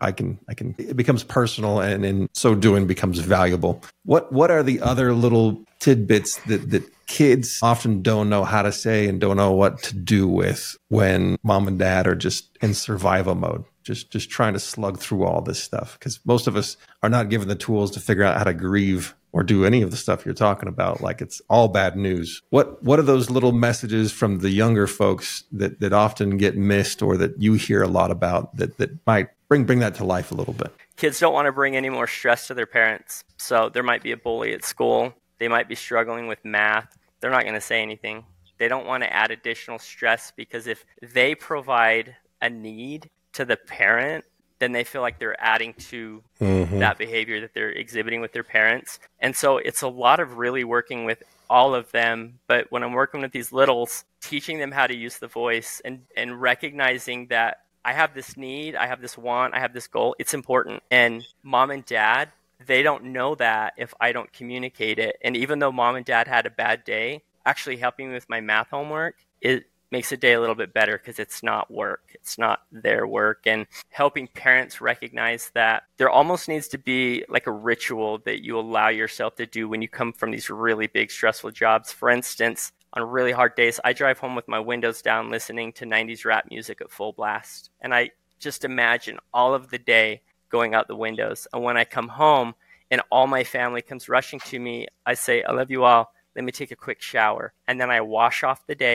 it becomes personal, and in so doing becomes valuable. What are the other little tidbits that kids often don't know how to say and don't know what to do with when mom and dad are just in survival mode, just trying to slug through all this stuff? Because most of us are not given the tools to figure out how to grieve or do any of the stuff you're talking about. It's all bad news. What are those little messages from the younger folks that often get missed, or that you hear a lot about that might bring that to life a little bit? Kids don't want to bring any more stress to their parents. So there might be a bully at school. They might be struggling with math. They're not going to say anything. They don't want to add additional stress, because if they provide a need to the parent, then they feel like they're adding to that behavior that they're exhibiting with their parents. And so it's a lot of really working with all of them. But when I'm working with these littles, teaching them how to use the voice and recognizing that I have this need, I have this want, I have this goal. It's important. And mom and dad, they don't know that if I don't communicate it. And even though mom and dad had a bad day, actually helping me with my math homework, it makes the day a little bit better, because it's not work. It's not their work. And helping parents recognize that there almost needs to be a ritual that you allow yourself to do when you come from these really big, stressful jobs. For instance, on really hard days, I drive home with my windows down, listening to 90s rap music at full blast. And I just imagine all of the day going out the windows. And when I come home and all my family comes rushing to me, I say, I love you all. Let me take a quick shower. And then I wash off the day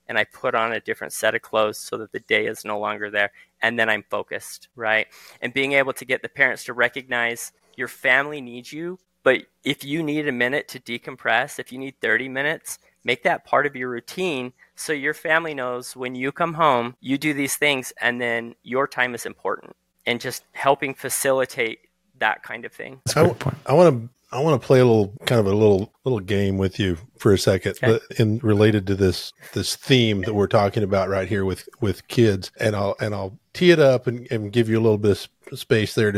and I put on a different set of clothes so that the day is no longer there. And then I'm focused, right? And being able to get the parents to recognize your family needs you, but if you need a minute to decompress, if you need 30 minutes, make that part of your routine so your family knows when you come home, you do these things, and then your time is important, and just helping facilitate that kind of thing. That's a good point. I want to play a little game with you for a second, okay. in related to this theme that we're talking about right here with kids, and I'll tee it up and give you a little bit of space there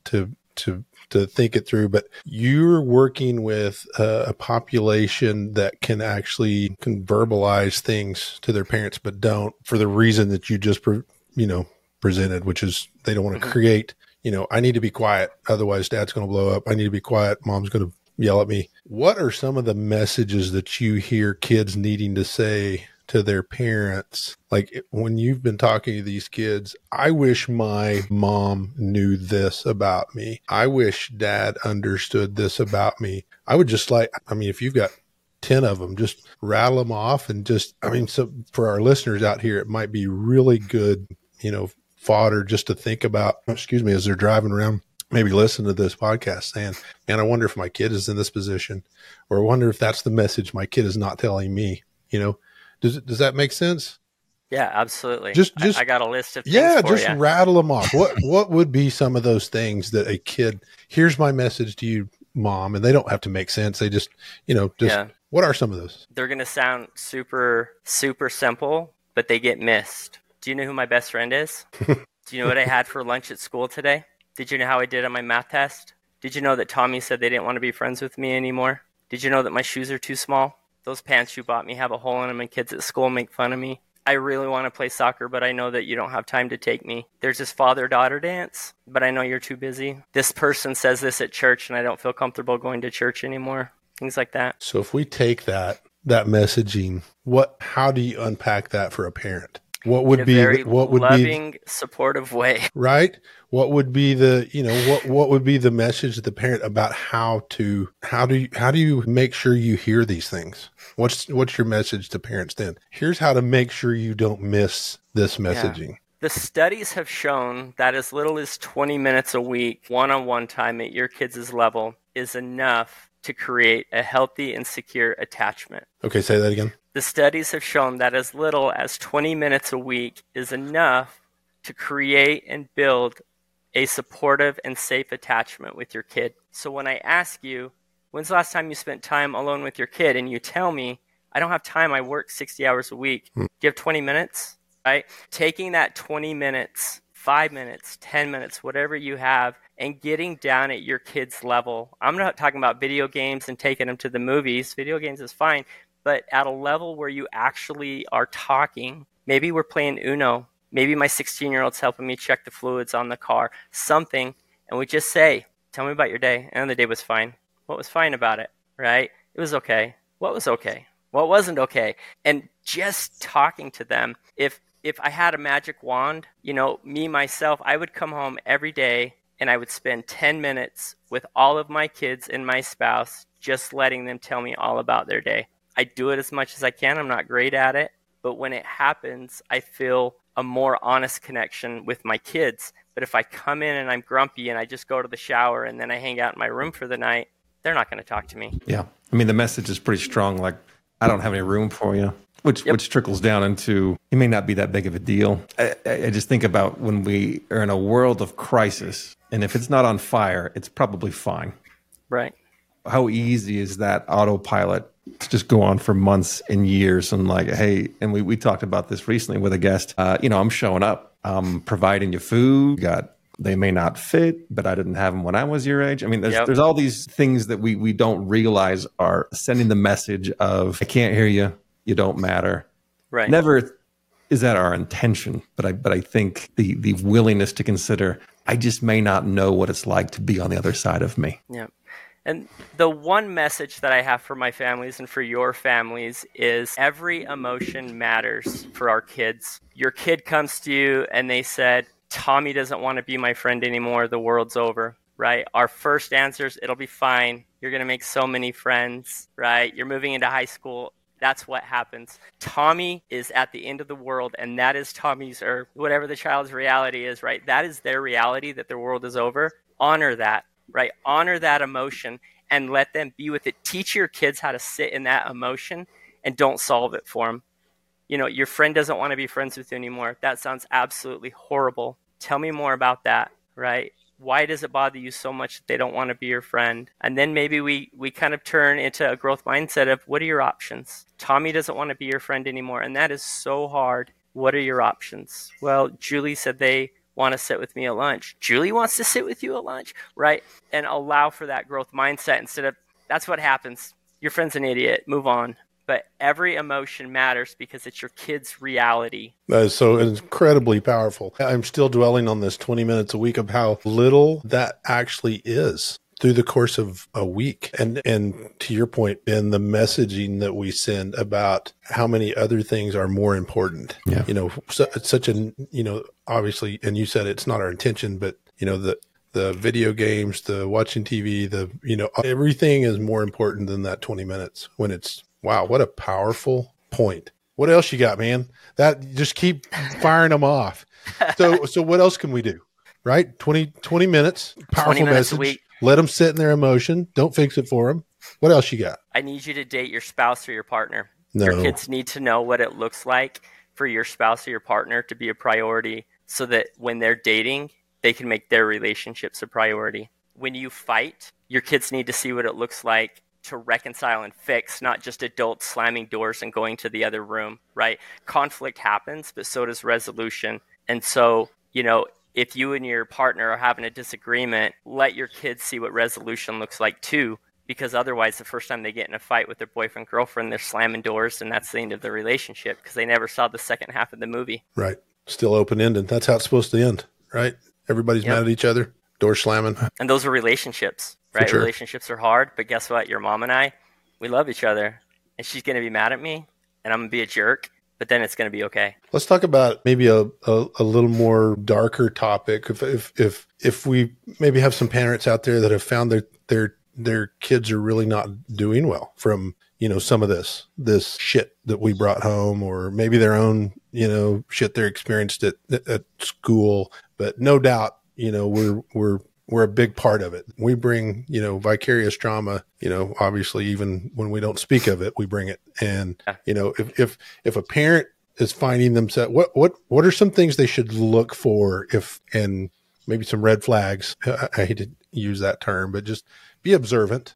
to think it through. But you're working with a population that can verbalize things to their parents, but don't, for the reason that you just presented, which is they don't want to create. I need to be quiet, otherwise Dad's going to blow up. I need to be quiet, Mom's going to yell at me. What are some of the messages that you hear kids needing to say to their parents? Like, when you've been talking to these kids, I wish my mom knew this about me. I wish Dad understood this about me. I would just if you've got 10 of them, just rattle them off, and so for our listeners out here, it might be really good, fodder just to think about, as they're driving around, maybe listen to this podcast saying, man, I wonder if my kid is in this position, or I wonder if that's the message my kid is not telling me. Does that make sense? Yeah, absolutely. I got a list of things just rattle them off. What would be some of those things that a kid, here's my message to you, Mom, and they don't have to make sense. They just, what are some of those? They're going to sound super, super simple, but they get missed. Do you know who my best friend is? Do you know what I had for lunch at school today? Did you know how I did on my math test? Did you know that Tommy said they didn't want to be friends with me anymore? Did you know that my shoes are too small? Those pants you bought me have a hole in them, and kids at school make fun of me. I really want to play soccer, but I know that you don't have time to take me. There's this father-daughter dance, but I know you're too busy. This person says this at church, and I don't feel comfortable going to church anymore. Things like that. So if we take that messaging, how do you unpack that for a parent? What would be very loving, supportive way, right? What would be what would be the message to the parent about how do you make sure you hear these things? What's your message to parents then? Here's how to make sure you don't miss this messaging. Yeah. The studies have shown that as little as 20 minutes a week, one-on-one time at your kids' level is enough to create a healthy and secure attachment. Okay, say that again. The studies have shown that as little as 20 minutes a week is enough to create and build a supportive and safe attachment with your kid. So when I ask you, when's the last time you spent time alone with your kid? And you tell me, I don't have time, I work 60 hours a week. Do you have 20 minutes? Right? Taking that 20 minutes, 5 minutes, 10 minutes, whatever you have, and getting down at your kid's level. I'm not talking about video games and taking them to the movies. Video games is fine. But at a level where you actually are talking, maybe we're playing Uno. Maybe my 16-year-old's helping me check the fluids on the car, something. And we just say, tell me about your day. And the day was fine. What was fine about it, right? It was okay. What was okay? What wasn't okay? And just talking to them. If I had a magic wand, myself, I would come home every day and I would spend 10 minutes with all of my kids and my spouse, just letting them tell me all about their day. I do it as much as I can. I'm not great at it. But when it happens, I feel a more honest connection with my kids. But if I come in and I'm grumpy and I just go to the shower and then I hang out in my room for the night, they're not going to talk to me. Yeah. I mean, the message is pretty strong. Like, I don't have any room for you, which trickles down into, it may not be that big of a deal. I just think about when we are in a world of crisis, and if it's not on fire, it's probably fine. Right. How easy is that autopilot to just go on for months and years? And like, hey, and we talked about this recently with a guest. I'm showing up, I'm providing you food. They may not fit, but I didn't have them when I was your age. I mean, there's all these things that we don't realize are sending the message of, I can't hear you, you don't matter. Right. Never is that our intention, but I think the willingness to consider, I just may not know what it's like to be on the other side of me. Yeah. And the one message that I have for my families and for your families is every emotion matters for our kids. Your kid comes to you and they said, Tommy doesn't want to be my friend anymore. The world's over, right? Our first answer is, it'll be fine. You're going to make so many friends, right? You're moving into high school. That's what happens. Tommy is at the end of the world, and that is Tommy's, or whatever the child's reality is, right? That is their reality, that their world is over. Honor that, right? Honor that emotion and let them be with it. Teach your kids how to sit in that emotion and don't solve it for them. You know, your friend doesn't want to be friends with you anymore. That sounds absolutely horrible. Tell me more about that, right? Why does it bother you so much that they don't want to be your friend? And then maybe we kind of turn into a growth mindset of, what are your options? Tommy doesn't want to be your friend anymore, and that is so hard. What are your options? Well, Julie said they want to sit with me at lunch. Julie wants to sit with you at lunch, right? And allow for that growth mindset instead of, that's what happens. Your friend's an idiot. Move on. But every emotion matters because it's your kid's reality. That is so incredibly powerful. I'm still dwelling on this 20 minutes a week of how little that actually is through the course of a week. And to your point, in the messaging that we send about how many other things are more important. Yeah. You know, so it's such a, you know, obviously, and you said it's not our intention, but, you know, the video games, the watching TV, everything is more important than that 20 minutes when it's, wow, what a powerful point. What else you got, man? That just keep firing them off. So what else can we do? Right? 20 minutes, powerful 20 minutes message. a week. Let them sit in their emotion. Don't fix it for them. What else you got? I need you to date your spouse or your partner. No. Your kids need to know what it looks like for your spouse or your partner to be a priority so that when they're dating, they can make their relationships a priority. When you fight, your kids need to see what it looks like to reconcile and fix, not just adults slamming doors and going to the other room, right? Conflict happens, but so does resolution. And so, you know, if you and your partner are having a disagreement, let your kids see what resolution looks like too, because otherwise the first time they get in a fight with their boyfriend, girlfriend, they're slamming doors and that's the end of the relationship because they never saw the second half of the movie. Right. Still open-ended. That's how it's supposed to end, right? Everybody's mad at each other, door slamming. And those are relationships. Right? Sure. Relationships are hard, but guess what? Your mom and I, we love each other. And she's going to be mad at me, and I'm going to be a jerk, but then it's going to be okay. Let's talk about maybe a little more darker topic. If we maybe have some parents out there that have found that their kids are really not doing well from, you know, some of this shit that we brought home, or maybe their own, you know, shit they're experienced at school. But no doubt, you know, we're a big part of it. We bring, you know, vicarious trauma, you know, obviously even when we don't speak of it, we bring it. And, you know, if a parent is finding themselves, what are some things they should look for and maybe some red flags? I hate to use that term, but just be observant.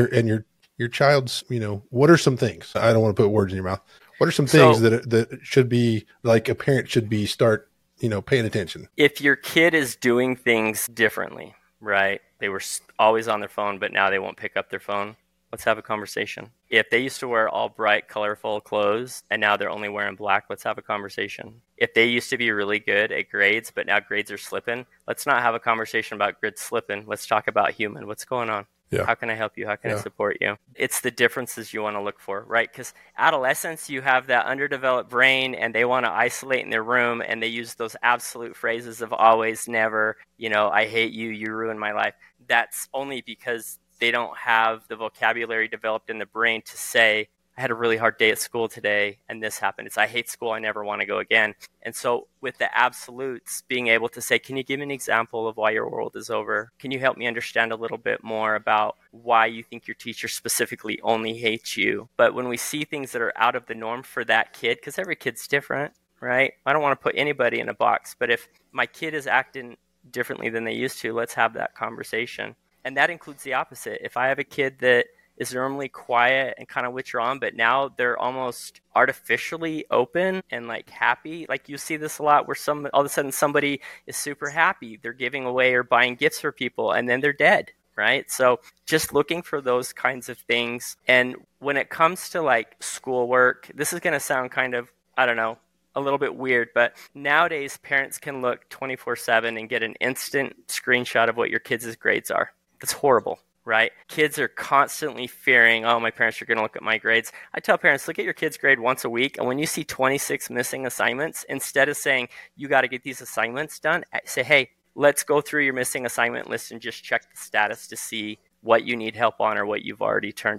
Your child's, you know, what are some things? I don't want to put words in your mouth. What are some things that should be like a parent should be start, you know, paying attention? If your kid is doing things differently, right? They were always on their phone, but now they won't pick up their phone. Let's have a conversation. If they used to wear all bright, colorful clothes and now they're only wearing black, let's have a conversation. If they used to be really good at grades, but now grades are slipping, let's not have a conversation about grades slipping. Let's talk about human. What's going on? Yeah. How can I help you? How can I support you? It's the differences you want to look for, right? Because adolescents, you have that underdeveloped brain and they want to isolate in their room and they use those absolute phrases of always, never, you know, I hate you, you ruined my life. That's only because they don't have the vocabulary developed in the brain to say, I had a really hard day at school today and this happened. It's I hate school. I never want to go again. And so with the absolutes, being able to say, can you give me an example of why your world is over? Can you help me understand a little bit more about why you think your teacher specifically only hates you? But when we see things that are out of the norm for that kid, because every kid's different, right? I don't want to put anybody in a box, but if my kid is acting differently than they used to, let's have that conversation. And that includes the opposite. If I have a kid that is normally quiet and kind of withdrawn, but now they're almost artificially open and like happy. Like you see this a lot where all of a sudden somebody is super happy. They're giving away or buying gifts for people and then they're dead, right? So just looking for those kinds of things. And when it comes to like schoolwork, this is going to sound kind of, I don't know, a little bit weird, but nowadays parents can look 24/7 and get an instant screenshot of what your kids' grades are. That's horrible. Right? Kids are constantly fearing, oh, my parents are going to look at my grades. I tell parents, look at your kid's grade once a week. And when you see 26 missing assignments, instead of saying, you got to get these assignments done, say, hey, let's go through your missing assignment list and just check the status to see what you need help on or what you've already turned in.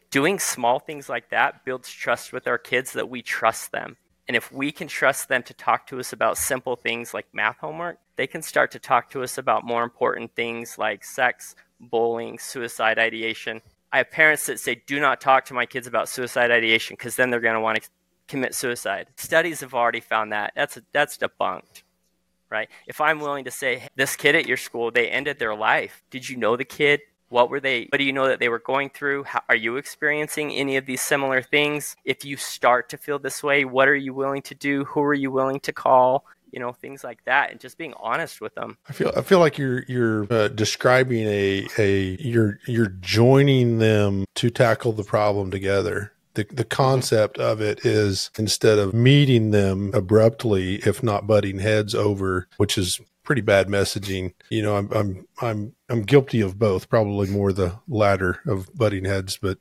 Doing small things like that builds trust with our kids, that we trust them. And if we can trust them to talk to us about simple things like math homework, they can start to talk to us about more important things like sex, bullying, suicide ideation. I have parents that say, do not talk to my kids about suicide ideation because then they're going to want to commit suicide. Studies have already found that. That's debunked, right? If I'm willing to say, this kid at your school, they ended their life. Did you know the kid? What do you know that they were going through? Are you experiencing any of these similar things? If you start to feel this way, what are you willing to do? Who are you willing to call? Things like that, and just being honest with them. I feel like you're describing you're joining them to tackle the problem together. The concept of it is, instead of meeting them abruptly, if not butting heads over, which is pretty bad messaging. I'm guilty of both, probably more the latter of butting heads, but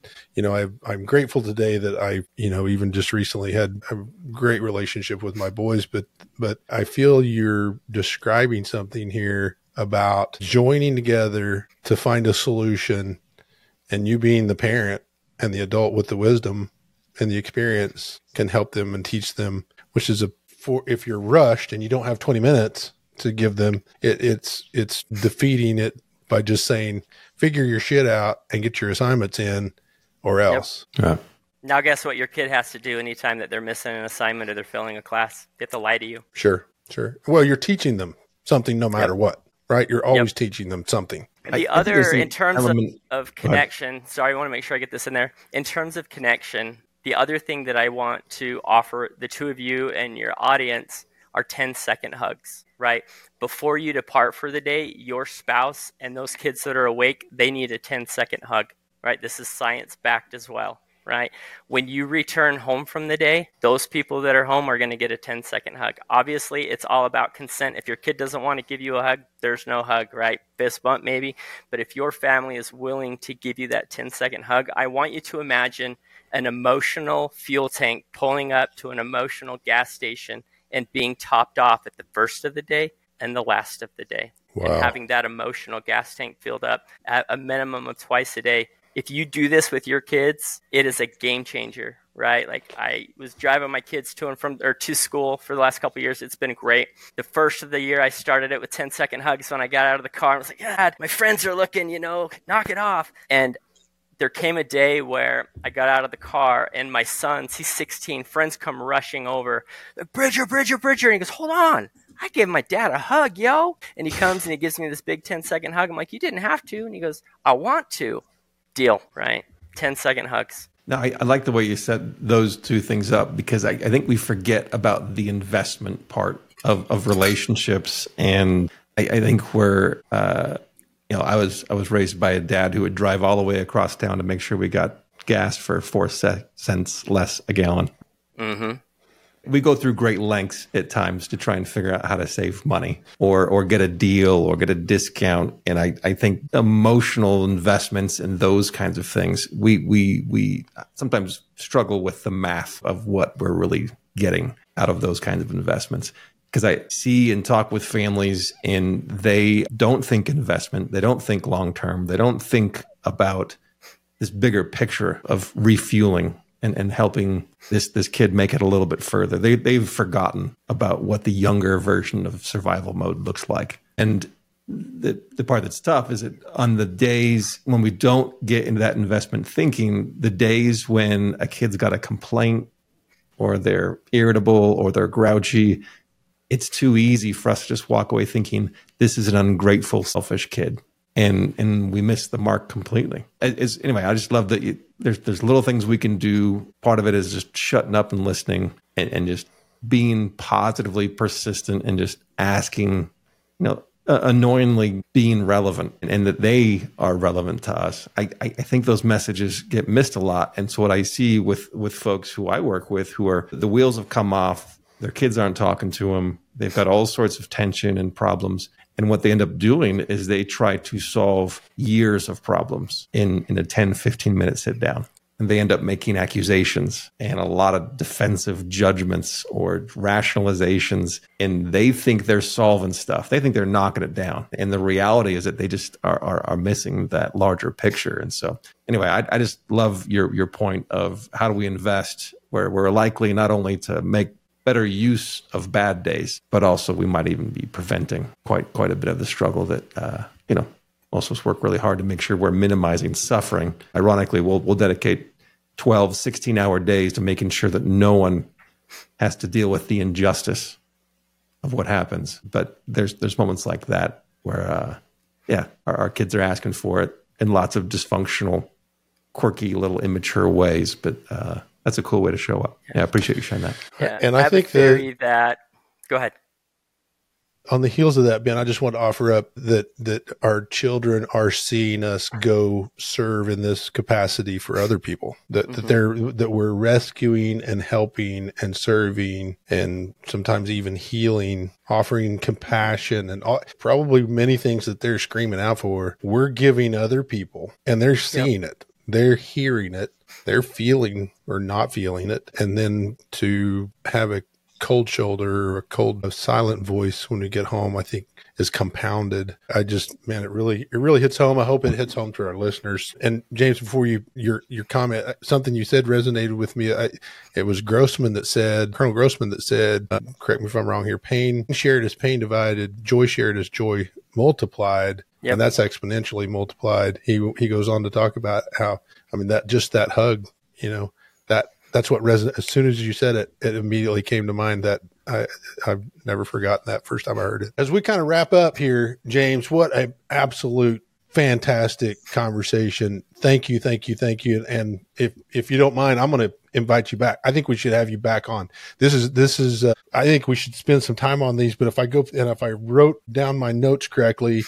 I'm grateful today that I even just recently had a great relationship with my boys, but I feel you're describing something here about joining together to find a solution, and you being the parent and the adult with the wisdom and the experience can help them and teach them, which is if you're rushed and you don't have 20 minutes to give them, it's defeating it by just saying, figure your shit out and get your assignments in or else. Yep. Yeah. Now guess what your kid has to do anytime that they're missing an assignment or they're failing a class? They have to lie to you. Sure. Well, you're teaching them something no matter what, right? You're always teaching them something. The other, in terms of connection, sorry, I want to make sure I get this in there. In terms of connection, the other thing that I want to offer the two of you and your audience are 10-second hugs, right? Before you depart for the day, your spouse and those kids that are awake, they need a 10-second hug, right? This is science-backed as well, right? When you return home from the day, those people that are home are going to get a 10-second hug. Obviously, it's all about consent. If your kid doesn't want to give you a hug, there's no hug, right? Fist bump maybe. But if your family is willing to give you that 10-second hug, I want you to imagine an emotional fuel tank pulling up to an emotional gas station and being topped off at the first of the day and the last of the day. Wow. And having that emotional gas tank filled up at a minimum of twice a day. If you do this with your kids, it is a game changer, right? Like, I was driving my kids to and from to school for the last couple of years. It's been great. The first of the year, I started it with 10-second hugs when I got out of the car. I was like, Dad, my friends are looking, knock it off. And there came a day where I got out of the car and my son's, he's 16, friends come rushing over. Bridger. And he goes, hold on. I gave my dad a hug, yo. And he comes and he gives me this big 10-second hug. I'm like, you didn't have to. And he goes, I want to. Deal, right? 10-second hugs. No, I like the way you set those two things up, because I think we forget about the investment part of relationships. And I think we're... I was raised by a dad who would drive all the way across town to make sure we got gas for 4 cents less a gallon. Mm-hmm. We go through great lengths at times to try and figure out how to save money or get a deal or get a discount. And I think emotional investments in those kinds of things, we sometimes struggle with the math of what we're really getting out of those kinds of investments. Because I see and talk with families and they don't think investment. They don't think long-term. They don't think about this bigger picture of refueling and helping this kid make it a little bit further. They've forgotten about what the younger version of survival mode looks like. And the part that's tough is that on the days when we don't get into that investment thinking, the days when a kid's got a complaint or they're irritable or they're grouchy, it's too easy for us to just walk away thinking this is an ungrateful, selfish kid, and we miss the mark completely. Anyway, I just love that there's little things we can do. Part of it is just shutting up and listening, and just being positively persistent and just asking, annoyingly being relevant, and that they are relevant to us. I think those messages get missed a lot, and so what I see with folks who I work with, who are the wheels have come off. Their kids aren't talking to them. They've got all sorts of tension and problems. And what they end up doing is they try to solve years of problems in a 10, 15-minute sit down. and they end up making accusations and a lot of defensive judgments or rationalizations, and they think they're solving stuff. They think they're knocking it down. And the reality is that they just are missing that larger picture. And so anyway, I just love your point of how do we invest where we're likely not only to make better use of bad days, but also we might even be preventing quite a bit of the struggle that, most of us work really hard to make sure we're minimizing suffering. Ironically, we'll dedicate 12, 16-hour days to making sure that no one has to deal with the injustice of what happens. But there's moments like that where, our kids are asking for it in lots of dysfunctional, quirky, little immature ways. But that's a cool way to show up. Yeah, I appreciate you sharing that. Yeah, and I think a theory that go ahead. On the heels of that, Ben, I just want to offer up that our children are seeing us go serve in this capacity for other people. That we're rescuing and helping and serving and sometimes even healing, offering compassion and probably many things that they're screaming out for. We're giving other people, and they're seeing it, they're hearing it, they're feeling or not feeling it, and then to have a cold shoulder or a silent voice when we get home, I think is compounded. It really hits home. I hope it hits home to our listeners. And James, before your comment, something you said resonated with me. It was Colonel Grossman that said, correct me if I'm wrong here, pain shared is pain divided, joy shared is joy multiplied. Yep. And that's exponentially multiplied. He goes on to talk about how, that hug, that's what resonated. As soon as you said it, it immediately came to mind that I've never forgotten that first time I heard it. As we kind of wrap up here, James, what an absolute fantastic conversation. Thank you. And if you don't mind, I'm going to invite you back. I think we should have you back on. This is I think we should spend some time on these, but if I wrote down my notes correctly,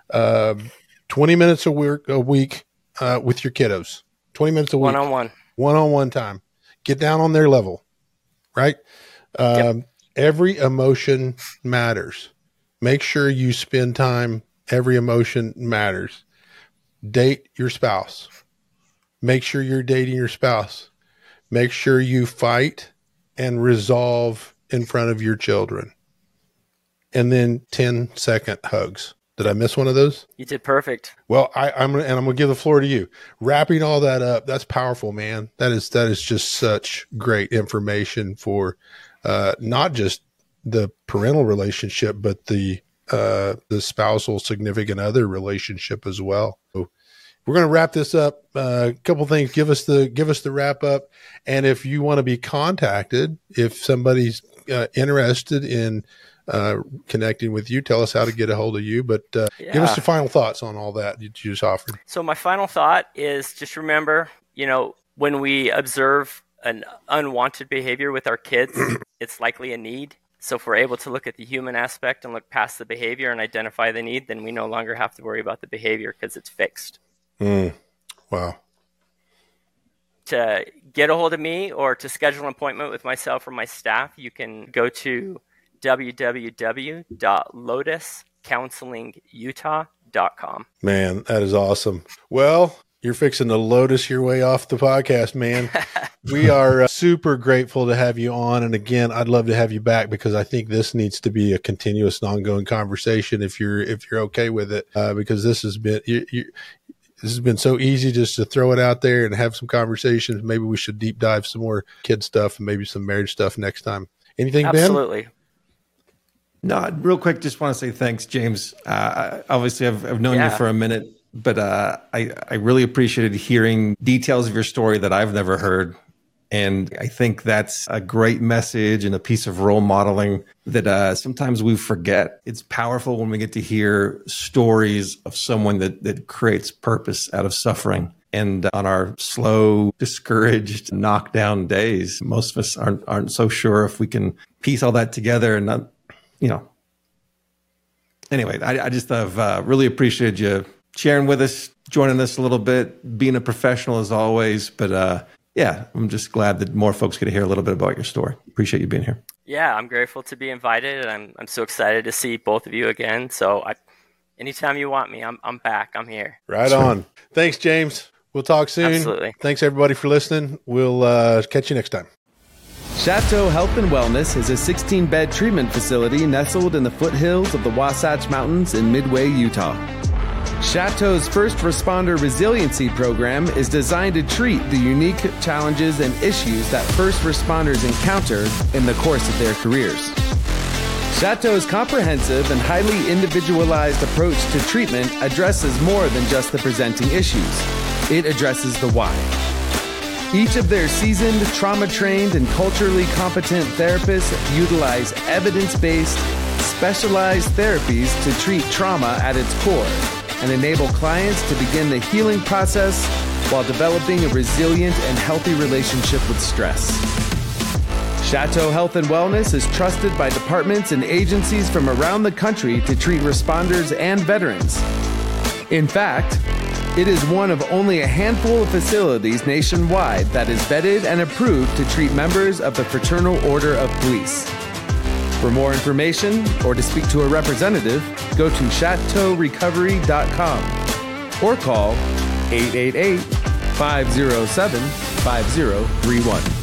20 minutes a week with your kiddos, 20 minutes a week. One-on-one time. Get down on their level, right? Yep. Every emotion matters. Make sure you spend time. Every emotion matters. Date your spouse. Make sure you're dating your spouse. Make sure you fight and resolve in front of your children. And then 10-second hugs. Did I miss one of those? You did perfect. Well, I'm going to give the floor to you. Wrapping all that up, that's powerful, man. That is just such great information for not just the parental relationship, but the spousal significant other relationship as well. So we're going to wrap this up. A couple things. Give us the wrap up. And if you want to be contacted, if somebody's interested in connecting with you, tell us how to get a hold of you, but give us the final thoughts on all that you just offered. So my final thought is just remember, when we observe an unwanted behavior with our kids, it's likely a need. So if we're able to look at the human aspect and look past the behavior and identify the need, then we no longer have to worry about the behavior because it's fixed. Wow. To get a hold of me or to schedule an appointment with myself or my staff, you can go to www.lotuscounselingutah.com. Man, that is awesome. Well, you're fixing to Lotus your way off the podcast, man. We are super grateful to have you on. And again, I'd love to have you back because I think this needs to be a continuous and ongoing conversation if you're okay with it, because this has been, this has been so easy just to throw it out there and have some conversations. Maybe we should deep dive some more kid stuff and maybe some marriage stuff next time. Anything, Ben? Absolutely. No, real quick, just want to say thanks, James. Obviously, I've known you for a minute, but I really appreciated hearing details of your story that I've never heard. And I think that's a great message and a piece of role modeling that sometimes we forget. It's powerful when we get to hear stories of someone that creates purpose out of suffering. And on our slow, discouraged, knockdown days, most of us aren't so sure if we can piece all that together and not. Anyway, I just have really appreciated you sharing with us, joining us a little bit, being a professional as always. But I'm just glad that more folks get to hear a little bit about your story. Appreciate you being here. Yeah, I'm grateful to be invited, and I'm so excited to see both of you again. So anytime you want me, I'm back. I'm here. Right on. Thanks, James. We'll talk soon. Absolutely. Thanks, everybody, for listening. We'll catch you next time. Chateau Health and Wellness is a 16-bed treatment facility nestled in the foothills of the Wasatch Mountains in Midway, Utah. Chateau's First Responder Resiliency Program is designed to treat the unique challenges and issues that first responders encounter in the course of their careers. Chateau's comprehensive and highly individualized approach to treatment addresses more than just the presenting issues. It addresses the why. Each of their seasoned, trauma-trained, and culturally competent therapists utilize evidence-based, specialized therapies to treat trauma at its core and enable clients to begin the healing process while developing a resilient and healthy relationship with stress. Chateau Health and Wellness is trusted by departments and agencies from around the country to treat responders and veterans. In fact, it is one of only a handful of facilities nationwide that is vetted and approved to treat members of the Fraternal Order of Police. For more information or to speak to a representative, go to chateaurecovery.com or call 888-507-5031.